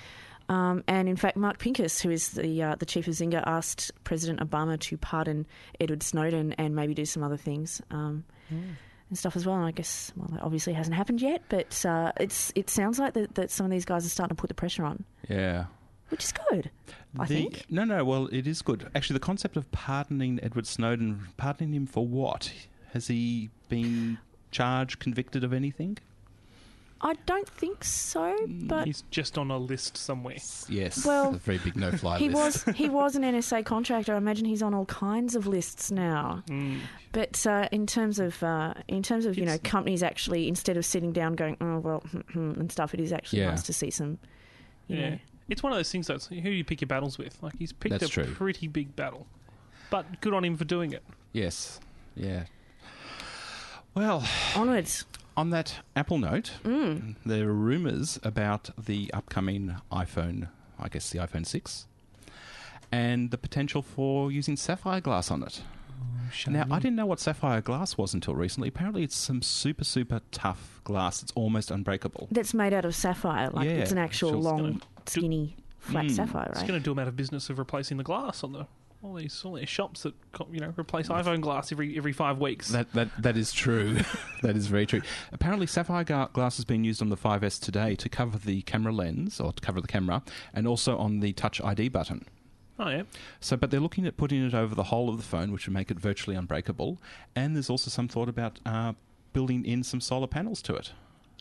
Um, and in fact, Mark Pincus, who is the uh, the chief of Zynga, asked President Obama to pardon Edward Snowden and maybe do some other things um, mm. and stuff as well. And I guess, well, that obviously hasn't happened yet, but uh, it's it sounds like that, that some of these guys are starting to put the pressure on. Yeah. Which is good, I the, think. No, no, well, it is good. Actually, the concept of pardoning Edward Snowden, pardoning him for what? Has he been charged, convicted of anything? I don't think so, but... He's just on a list somewhere. Yes, well, a very big no-fly he list. was he was an N S A contractor. I imagine he's on all kinds of lists now. Mm. But uh, in terms of uh, in terms of you It's- know companies actually, instead of sitting down going, oh well, and stuff, it is actually Yeah. nice to see some. You Yeah. know, It's one of those things, though. It's who you pick your battles with. Like, he's picked That's a true. pretty big battle. But good on him for doing it. Yes, yeah. Well, onwards. on that Apple note, Mm. there are rumours about the upcoming iPhone, I guess the iPhone six, and the potential for using sapphire glass on it. Now, I didn't know what sapphire glass was until recently. Apparently, it's some super, super tough glass. It's almost unbreakable. That's made out of sapphire. Like Yeah, it's an actual sure. long, Gonna do- skinny, flat Mm. sapphire, It's right? going to do him out of business of replacing the glass on the all these all these shops that co- you know replace iPhone glass every every five weeks. That that that is true. That is very true. Apparently, sapphire ga- glass is being used on the five S today to cover the camera lens, or to cover the camera, and also on the Touch I D button. Oh yeah, So, but they're looking at putting it over the whole of the phone, which would make it virtually unbreakable. And there's also some thought about uh, building in some solar panels to it.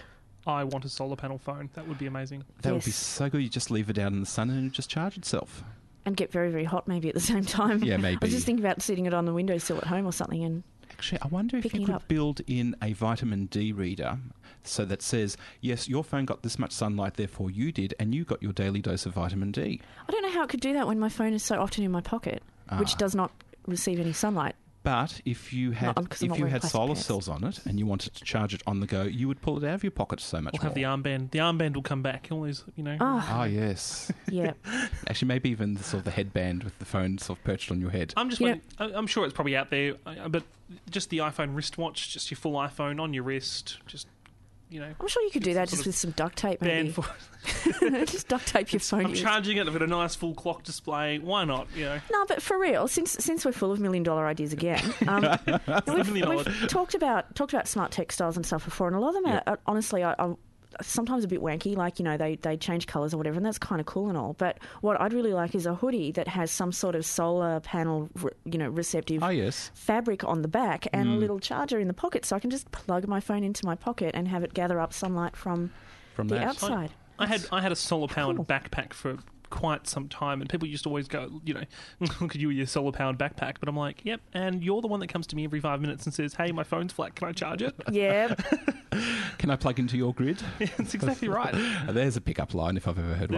I want a solar panel phone. That would be amazing. That would be Yes. so good. You just leave it out in the sun and it would just charge itself. And get very, very hot maybe at the same time. Yeah, I maybe. was just thinking about sitting it on the windowsill at home or something and Actually, I wonder if Picking you it could up. build in a vitamin D reader so that says, yes, your phone got this much sunlight, therefore you did, and you got your daily dose of vitamin D. I don't know how it could do that when my phone is so often in my pocket, which Ah. does not receive any sunlight. But if you had Not- 'cause I'm if not you wearing had plastic solar pants. cells on it and you wanted to charge it on the go, you would pull it out of your pocket so much We'll more. have the armband. The armband will come back. All these, you know. Oh, Ah, yes. yeah. Actually, maybe even the, sort of the headband with the phone sort of perched on your head. I'm just. You wondering, I- I'm sure it's probably out there, uh, but just the iPhone wristwatch, just your full iPhone on your wrist, just you know. I'm sure you could do that Sort just of with some duct tape, Band maybe. for. Just duct tape your phone. I'm to- charging it. I've got a nice full clock display. Why not? You know. No, but for real, since since we're full of million dollar ideas again, um, we've, Million dollar- we've talked about talked about smart textiles and stuff before, and a lot of them Yep. are, are honestly, I, I, sometimes a bit wanky. Like you know, they they change colours or whatever, and that's kind of cool and all. But what I'd really like is a hoodie that has some sort of solar panel, re, you know, receptive Oh, yes. fabric on the back and Mm. a little charger in the pocket, so I can just plug my phone into my pocket and have it gather up sunlight from From the that. outside. I had I had a solar powered Cool. backpack for quite some time, and people used to always go, you know, look at you with your solar powered backpack. But I'm like, yep, and you're the one that comes to me every five minutes and says, hey, my phone's flat, can I charge it? Yeah, Can I plug into your grid? Yeah, that's exactly right. Uh, There's a pickup line if I've ever heard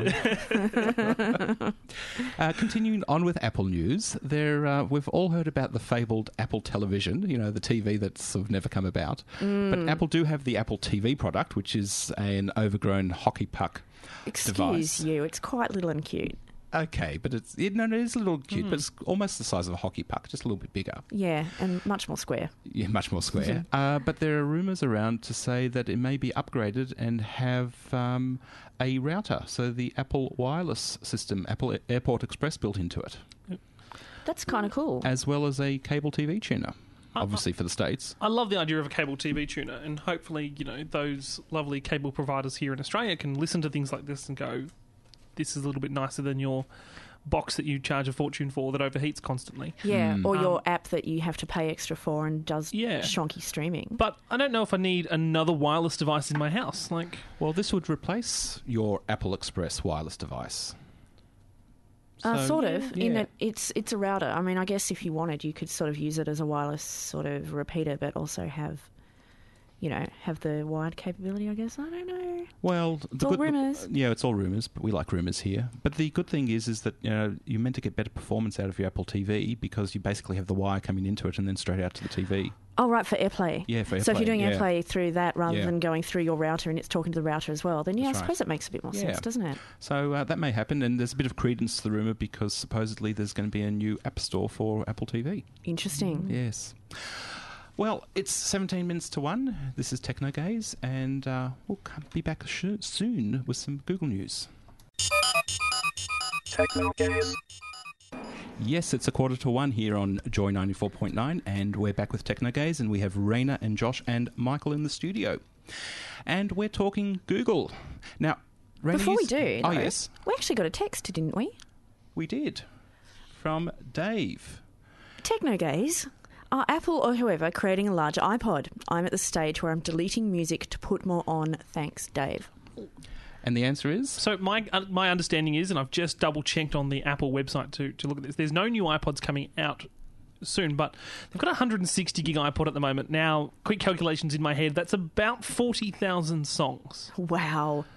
one. uh, continuing on with Apple news, there uh, we've all heard about the fabled Apple Television, you know, the T V that's sort of never come about. But Apple do have the Apple T V product, which is an overgrown hockey puck excuse device. you. It's quite little and cute. Okay, but it's it, no, no, it is a little cute, but it's almost the size of a hockey puck, just a little bit bigger. Yeah, and much more square. Yeah, much more square. uh, but there are rumours around to say that it may be upgraded and have um, a router, so the Apple wireless system, Apple Airport Express, built into it, That's kind of cool. as well as a cable T V tuner, obviously for the States. I love the idea of a cable T V tuner, and hopefully, you know, those lovely cable providers here in Australia can listen to things like this and go, this is a little bit nicer than your box that you charge a fortune for that overheats constantly. Yeah, Hmm. or your Um, app that you have to pay extra for and does Yeah. shonky streaming. But I don't know if I need another wireless device in my house. Like, Well, this would replace your Apple Express wireless device. Uh, So, sort of. In yeah. that it's it's a router. I mean, I guess if you wanted, you could sort of use it as a wireless sort of repeater, but also have, you know, have the wired capability. I guess I don't know. Well, the all good, rumours. Yeah, it's all rumours, but we like rumours here. But the good thing is, is that you know you're meant to get better performance out of your Apple T V because you basically have the wire coming into it and then straight out to the T V. Oh, right, for AirPlay. Yeah, for So if AirPlay, you're doing yeah. AirPlay through that rather Yeah. than going through your router and it's talking to the router as well, then yeah, That's I right. suppose it makes a bit more Yeah. sense, doesn't it? So uh, that may happen, and there's a bit of credence to the rumour because supposedly there's going to be a new app store for Apple T V. Interesting. Yes. Well, it's seventeen minutes to one. This is Techno Gaze, and uh, we'll come- be back sh- soon with some Google news. Techno Gaze. Yes, it's a quarter to one here on Joy ninety-four point nine, and we're back with Techno Gaze, and we have Raina and Josh and Michael in the studio. And we're talking Google. Now, Raina, Before you we s- do, Oh, though, yes, we actually got a text, didn't we? we did. From Dave. Techno Gaze. Are Apple or whoever creating a larger iPod? I'm at the stage where I'm deleting music to put more on. Thanks, Dave. And the answer is? So my uh, my understanding is, and I've just double checked on the Apple website to, to look at this. There's no new iPods coming out soon, but they've got a one hundred sixty gig iPod at the moment. Now, quick calculations in my head. That's about forty thousand songs. Wow.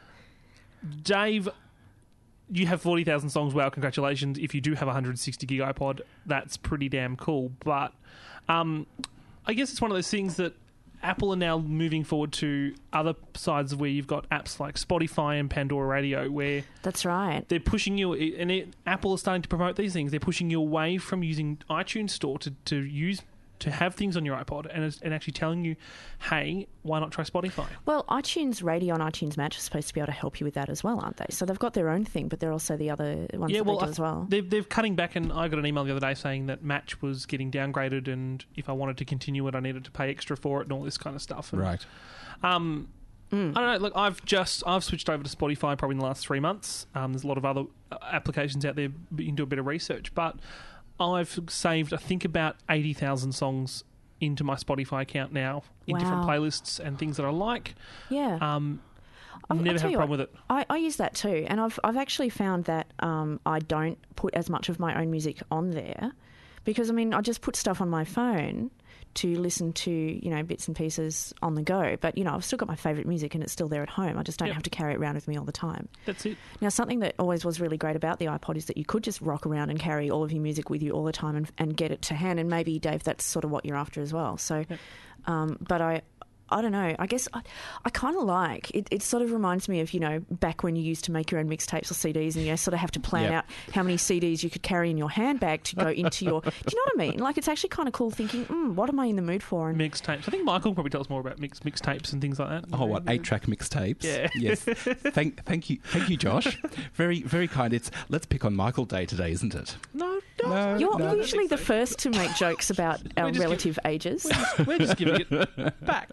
Dave, you have forty thousand songs. Wow, congratulations. If you do have a one hundred sixty gig iPod, that's pretty damn cool. But um, I guess it's one of those things that Apple are now moving forward to other sides of where you've got apps like Spotify and Pandora Radio, where That's right. they're pushing you, and it, Apple is starting to promote these things. They're pushing you away from using iTunes Store to, to use to have things on your iPod, and and actually telling you, hey, why not try Spotify? Well, iTunes Radio and iTunes Match are supposed to be able to help you with that as well, aren't they? So they've got their own thing, but they're also the other ones Yeah, that well, they I do as th- well. they've they've cutting back, and I got an email the other day saying that Match was getting downgraded, and if I wanted to continue it, I needed to pay extra for it, and all this kind of stuff. And, Right. Um, Mm. I don't know. Look, I've just I've switched over to Spotify probably in the last three months. Um, there's a lot of other uh, applications out there, but you can do a bit of research. But I've saved, I think, about eighty thousand songs into my Spotify account now in different Wow. playlists and things that I like. Yeah. Um, I'll- I'll never tell have a you problem what, with it. I, I use that too, and I've I've actually found that um, I don't put as much of my own music on there because I mean I just put stuff on my phone to listen to, you know, bits and pieces on the go. But you know I've still got my favourite music and it's still there at home. I just don't Yep. have to carry it around with me all the time. That's it. Now, something that always was really great about the iPod is that you could just rock around and carry all of your music with you all the time and, and get it to hand. And maybe, Dave, that's sort of what you're after as well. So, Yep. um, but I, I don't know. I guess I, I kind of like it. It sort of reminds me of, you know, back when you used to make your own mixtapes or C Ds, and you sort of have to plan Yep. out how many C Ds you could carry in your handbag to go into your. Do you know what I mean? Like, it's actually kind of cool thinking, mm, what am I in the mood for? And Mixtapes. I think Michael can probably tell us more about mix mixtapes and things like that. Oh, what, eight-track mixtapes? Yeah. Yes. Thank, thank you, thank you, Josh. Very, very kind. It's let's pick on Michael Day today, isn't it? No, no. No, you're no. usually the first to make jokes about our just relative ages. We're just giving it back.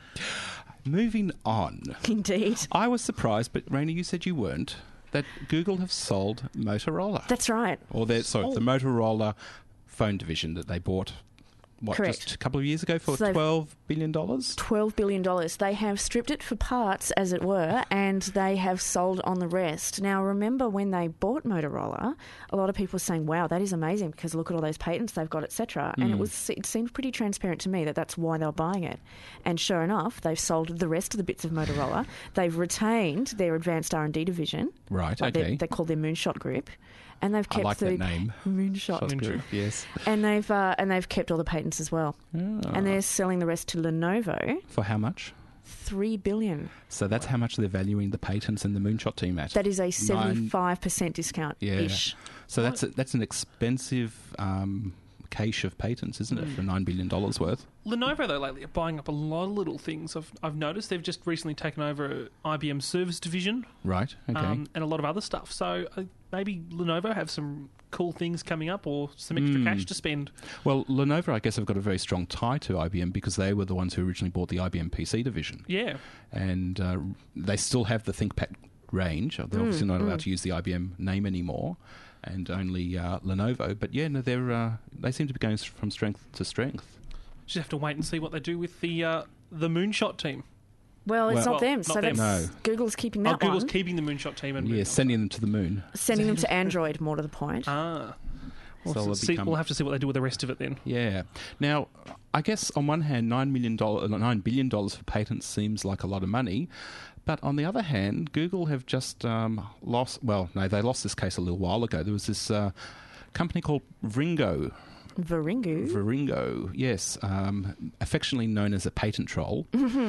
Moving on. Indeed. I was surprised, but Raina, you said you weren't, that Google have sold Motorola. That's right. or their sorry, the Motorola phone division that they bought, what, Correct. just a couple of years ago for So they've- twelve billion dollars? twelve billion dollars. They have stripped it for parts, as it were, and they have sold on the rest. Now, remember when they bought Motorola, a lot of people were saying, wow, that is amazing because look at all those patents they've got, et cetera. And it was it seemed pretty transparent to me that that's why they were buying it. And sure enough, they've sold the rest of the bits of Motorola. They've retained their advanced R and D division. Right, Like they- okay. They call their Moonshot Group. And they've I kept like the that name. Moonshot Shot Group. Group, yes. And they've uh, and they've kept all the patents as well. And they're selling the rest to Lenovo, For how much? three billion. So that's how much they're valuing the patents and the Moonshot team at. That is a Nine- seventy-five percent discount Yeah. ish. So that's a, that's an expensive um, cache of patents, isn't it, for nine billion dollars worth? Lenovo, though, lately are buying up a lot of little things. I've, I've noticed they've just recently taken over I B M service division Right, okay. um, and a lot of other stuff. So uh, maybe Lenovo have some cool things coming up or some extra Mm. cash to spend. Well, Lenovo, I guess, have got a very strong tie to I B M because they were the ones who originally bought the I B M P C division. Yeah. And uh, they still have the ThinkPad range. They're obviously not allowed to use the I B M name anymore, and only uh, Lenovo. But yeah, no, they're uh, they seem to be going s- from strength to strength. Just have to wait and see what they do with the uh, the Moonshot team. Well, it's Well- not them. Not so them. that's No. Google's keeping Oh, that Google's one, keeping the Moonshot team and Yeah, Moonshot. sending them to the moon. sending them to Android. More to the point. Ah. We'll, So they'll see, become- we'll have to see what they do with the rest of it then. Yeah. Now, I guess on one hand, nine million dollars, nine billion dollars for patents seems like a lot of money. But on the other hand, Google have just um, lost. Well, no, they lost this case a little while ago. There was this uh, company called Vringo. Varingu. Vringo, yes, um, affectionately known as a patent troll.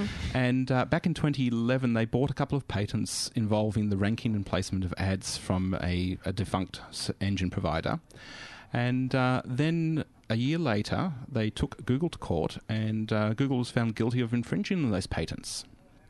And uh, back in twenty eleven, they bought a couple of patents involving the ranking and placement of ads from a, a defunct s- engine provider. And uh, then a year later, they took Google to court, and uh, Google was found guilty of infringing on those patents.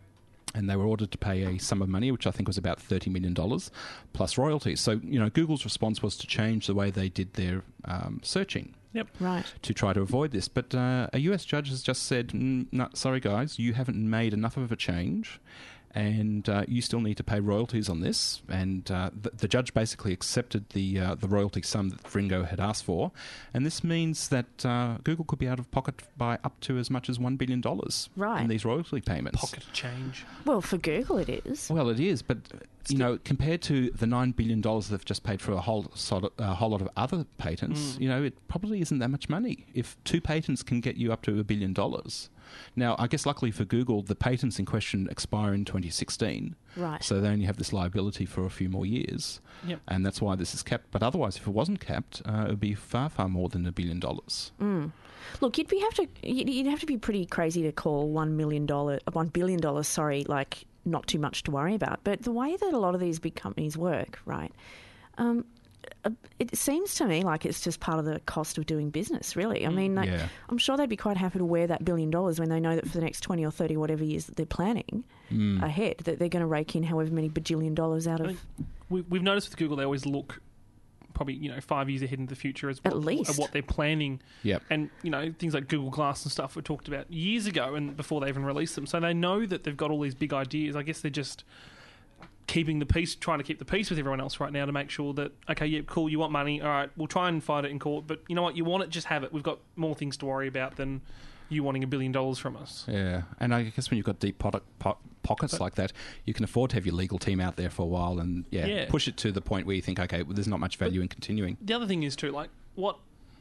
and they were ordered to pay a sum of money, which I think was about thirty million dollars, plus royalties. So, you know, Google's response was to change the way they did their um, searching. Yep. Right. To try to avoid this. But uh, a U S judge has just said, mm, no, sorry guys, you haven't made enough of a change, and uh, you still need to pay royalties on this. And uh, the, the judge basically accepted the uh, the royalty sum that Fringo had asked for, and this means that uh, Google could be out of pocket by up to as much as one billion dollars Right. in these royalty payments. Pocket change. Well, for Google it is. Well, it is, but you know, compared to the nine billion dollars they've just paid for a whole sort of, a whole lot of other patents, Mm. you know, it probably isn't that much money. If two patents can get you up to a billion dollars. Now, I guess luckily for Google, the patents in question expire in twenty sixteen. Right. So they only have this liability for a few more years. Yep. And that's why this is capped. But otherwise, if it wasn't capped, uh, it would be far, far more than a billion dollars. Mm. Look, you'd be have to you'd you'd have to be pretty crazy to call one million dollar one billion dollars. Sorry, like not too much to worry about. But the way that a lot of these big companies work, right? Um, uh, it seems to me like it's just part of the cost of doing business. Really, I mean, like, Yeah. I'm sure they'd be quite happy to wear that billion dollars when they know that for the next twenty or thirty whatever years that they're planning Mm. ahead, that they're going to rake in however many bajillion dollars out I of. think we, we've noticed with Google they always look probably you know five years ahead into the future as At what, least. at what they're planning. Yep. And you know things like Google Glass and stuff were talked about years ago and before they even released them. So they know that they've got all these big ideas. I guess they're just keeping the peace, trying to keep the peace with everyone else right now to make sure that okay, yeah, cool, you want money, all right, we'll try and fight it in court, but you know what, you want it, just have it. We've got more things to worry about than you wanting a billion dollars from us. Yeah, and I guess when you've got deep product, po- pockets But- like that, you can afford to have your legal team out there for a while and yeah, Yeah. push it to the point where you think, okay, well, there's not much value in continuing. The other thing is too, like what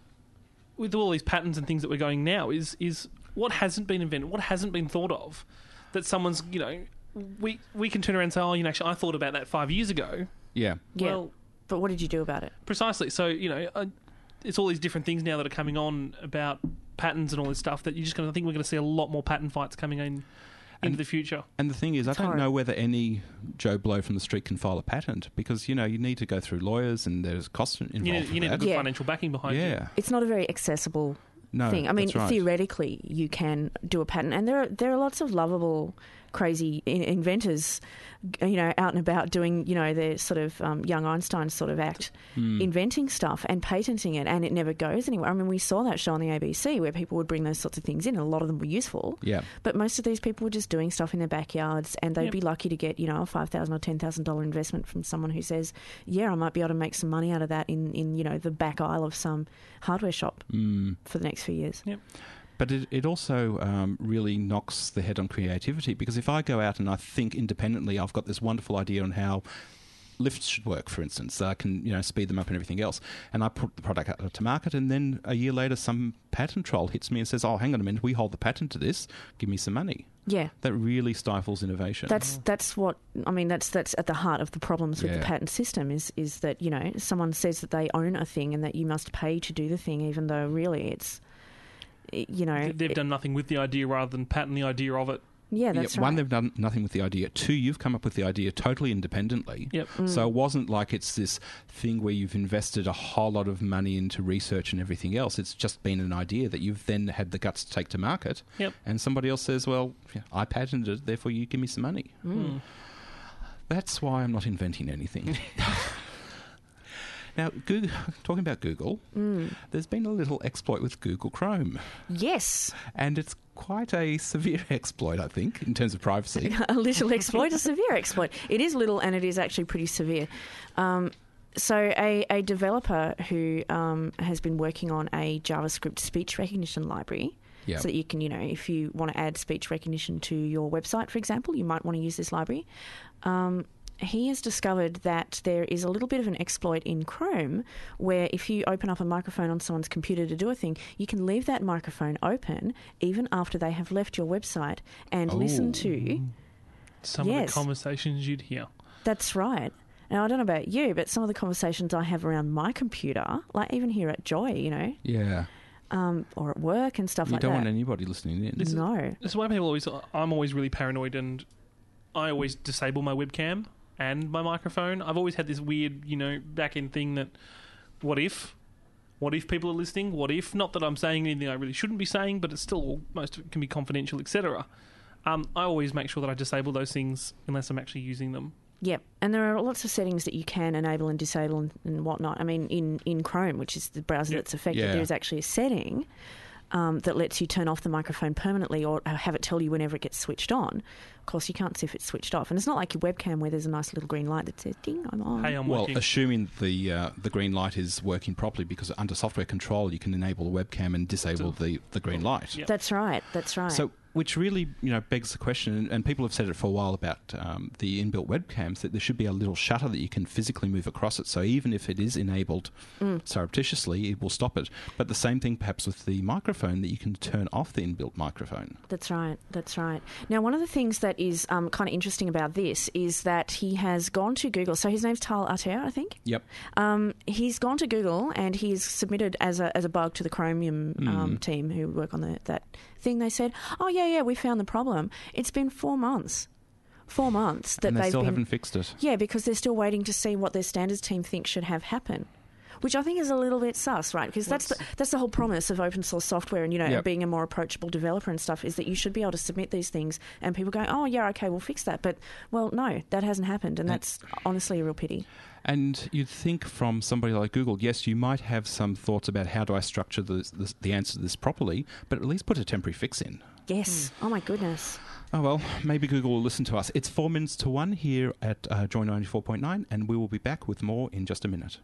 with all these patents and things that we're going now is is what hasn't been invented, what hasn't been thought of, that someone's you know we we can turn around and say, oh, you know, actually, I thought about that five years ago. Yeah. Yeah. Well, But what did you do about it? precisely. So you know, uh, it's all these different things now that are coming on about patents and all this stuff that you're just going to I think we're going to see a lot more patent fights coming in into And- the future. And the thing is, I don't hard. know whether any Joe Blow from the street can file a patent because, you know, you need to go through lawyers and there's costs involved You need, for you need a that. good Yeah. financial backing behind you. Yeah. It's not a very accessible No, thing. I mean, that's right. theoretically, you can do a patent, and there are there are lots of lovable, crazy in- inventors, you know, out and about doing, you know, their sort of um, young Einstein sort of act, Hmm. inventing stuff and patenting it, and it never goes anywhere. I mean, we saw that show on the A B C where people would bring those sorts of things in, and a lot of them were useful. Yeah. But most of these people were just doing stuff in their backyards, and they'd Yep. be lucky to get, you know, a five thousand or ten thousand dollar investment from someone who says, "Yeah, I might be able to make some money out of that in, in you know, the back aisle of some hardware shop Mm. for the next few years." But it, it also um, really knocks the head on creativity because if I go out and I think independently, I've got this wonderful idea on how lifts should work, for instance. I can, you know, speed them up and everything else. And I put the product out to market, and then a year later, some patent troll hits me and says, "Oh, hang on a minute, we hold the patent to this. Give me some money." Yeah. That really stifles innovation. That's that's what I mean. That's that's at the heart of the problems with Yeah. the patent system. Is is that you know someone says that they own a thing and that you must pay to do the thing, even though really it's you know Th- They've it- done nothing with the idea rather than patent the idea of it. yeah Yeah, that's one, right. they've done nothing with the idea. Two, you've come up with the idea totally independently. Yep. Mm. So it wasn't like it's this thing where you've invested a whole lot of money into research and everything else. It's just been an idea that you've then had the guts to take to market. Yep. And somebody else says, well, yeah, I patented it, therefore you give me some money. Mm. That's why I'm not inventing anything. Now, Google, talking about Google, Mm. there's been a little exploit with Google Chrome. Yes, And it's quite a severe exploit, I think, in terms of privacy. a little exploit, a severe exploit. It is little, and it is actually pretty severe. Um, so, a, a developer who um, has been working on a JavaScript speech recognition library. Yeah. So that you can, you know, if you want to add speech recognition to your website, for example, you might want to use this library. Um, he has discovered that there is a little bit of an exploit in Chrome where if you open up a microphone on someone's computer to do a thing, you can leave that microphone open even after they have left your website and listen Oh. to... Some of Yes. the conversations you'd hear. That's right. Now, I don't know about you, but some of the conversations I have around my computer, like even here at Joy, you know, Yeah. um, or at work and stuff You like don't that. want anybody listening in. This is- no. That's why people always. I'm always really paranoid, and I always disable my webcam and my microphone. I've always had this weird, you know, back end thing that, what if, what if people are listening? What if? Not that I'm saying anything I really shouldn't be saying, but it's still most of it can be confidential, et cetera. Um, I always make sure that I disable those things unless I'm actually using them. Yep, and there are lots of settings that you can enable and disable and, and whatnot. I mean, in, in Chrome, which is the browser Yep. that's affected, Yeah. there is actually a setting um, that lets you turn off the microphone permanently or have it tell you whenever it gets switched on. Of course, you can't see if it's switched off. And it's not like your webcam where there's a nice little green light that says, ding, I'm on. Hey, I'm Well, working. assuming the uh, the green light is working properly, because under software control you can enable the webcam and disable the, the green light. Yep. That's right, that's right. So, which really, you know, begs the question, and, and people have said it for a while about um, the inbuilt webcams, that there should be a little shutter that you can physically move across it. So even if it is enabled Mm. surreptitiously, it will stop it. But the same thing perhaps with the microphone, that you can turn off the inbuilt microphone. That's right. That's right. Now, one of the things that is um, kind of interesting about this is that he has gone to Google. So his name's Tal Ater, I think. Yep. Um, he's gone to Google and he's submitted as a as a bug to the Chromium um, Mm. team who work on the, that thing. They said, "Oh yeah, yeah, we found the problem. It's been four months, four months that and they they've still been haven't fixed it. yeah, because they're still waiting to see what their standards team thinks should have happen." Which I think is a little bit sus, right? Because that's the, that's the whole promise of open source software and, you know, Yep. being a more approachable developer and stuff, is that you should be able to submit these things and people go, oh, yeah, okay, we'll fix that. But, well, no, that hasn't happened. And that's honestly a real pity. And you'd think from somebody like Google, yes, you might have some thoughts about how do I structure this, this, the answer to this properly, but at least put a temporary fix in. Yes. Oh, my goodness. Oh, well, maybe Google will listen to us. It's four minutes to one here at uh, Joy ninety-four point nine, and we will be back with more in just a minute.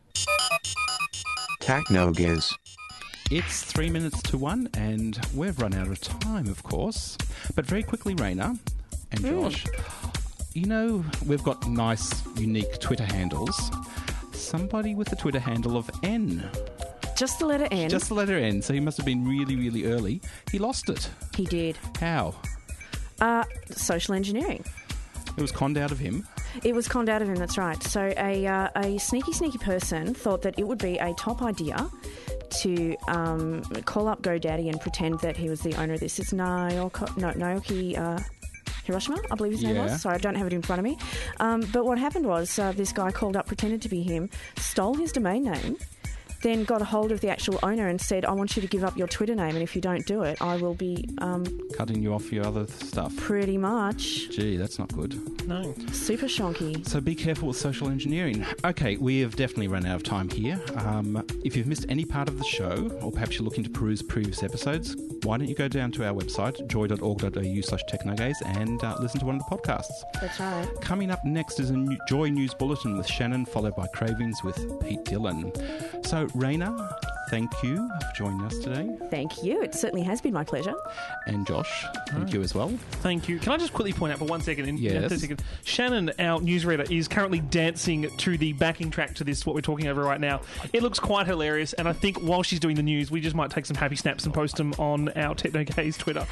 Technogiz. It's three minutes to one, and we've run out of time, of course. But very quickly, Raina and Josh, you know, we've got nice, unique Twitter handles. Somebody with the Twitter handle of N. Just the letter N. Just the letter N, so he must have been really, really early. He lost it. He did. How? Uh, social engineering. It was conned out of him. It was conned out of him, that's right. So a uh, a sneaky, sneaky person thought that it would be a top idea to um, call up GoDaddy and pretend that he was the owner of this. It's Naoki, no, Naoki uh, Hiroshima, I believe his name Yeah. was. Sorry, I don't have it in front of me. Um, but what happened was uh, this guy called up, pretended to be him, stole his domain name, then got a hold of the actual owner and said, I want you to give up your Twitter name, and if you don't do it, I will be um, Cutting you off your other stuff. pretty much Gee, that's not good. No. super shonky. So be careful with social engineering. Okay, we have definitely run out of time here. Um, if you've missed any part of the show, or perhaps you're looking to peruse previous episodes, why don't you go down to our website, joy dot org dot a u slash technogaze, and uh, listen to one of the podcasts. That's right. Coming up next is a new Joy News Bulletin with Shannon, followed by Cravings with Pete Dillon. So, Raina, thank you for joining us today. Thank you. It certainly has been my pleasure. And Josh, thank you as well. Thank you. Can I just quickly point out for one second? In, Yes. in thirty seconds, Shannon, our newsreader, is currently dancing to the backing track to this, what we're talking over right now. It looks quite hilarious, and I think while she's doing the news, we just might take some happy snaps and post them on our TechnoGaze Twitter.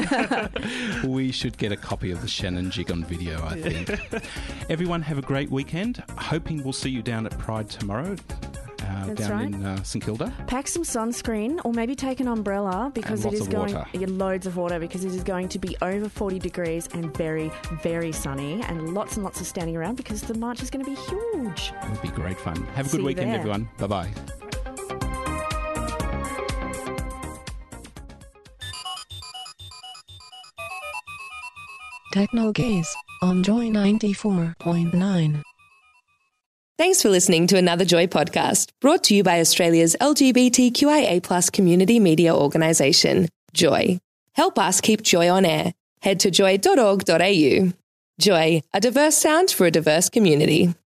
We should get a copy of the Shannon jig on video, I think. Everyone have a great weekend. Hoping we'll see you down at Pride tomorrow. Uh, That's down right. in uh, St Kilda. Pack some sunscreen, or maybe take an umbrella, because And it lots is of going water. yeah, loads of water, because it is going to be over forty degrees and very, very sunny, and lots and lots of standing around, because the march is going to be huge. It'll be great fun. Have a See good you weekend, there. everyone. Bye-bye. Technogaze on Joy ninety-four point nine. Thanks for listening to another Joy podcast, brought to you by Australia's L G B T Q I A plus community media organisation, Joy. Help us keep Joy on air. Head to joy dot org dot a u. Joy, a diverse sound for a diverse community.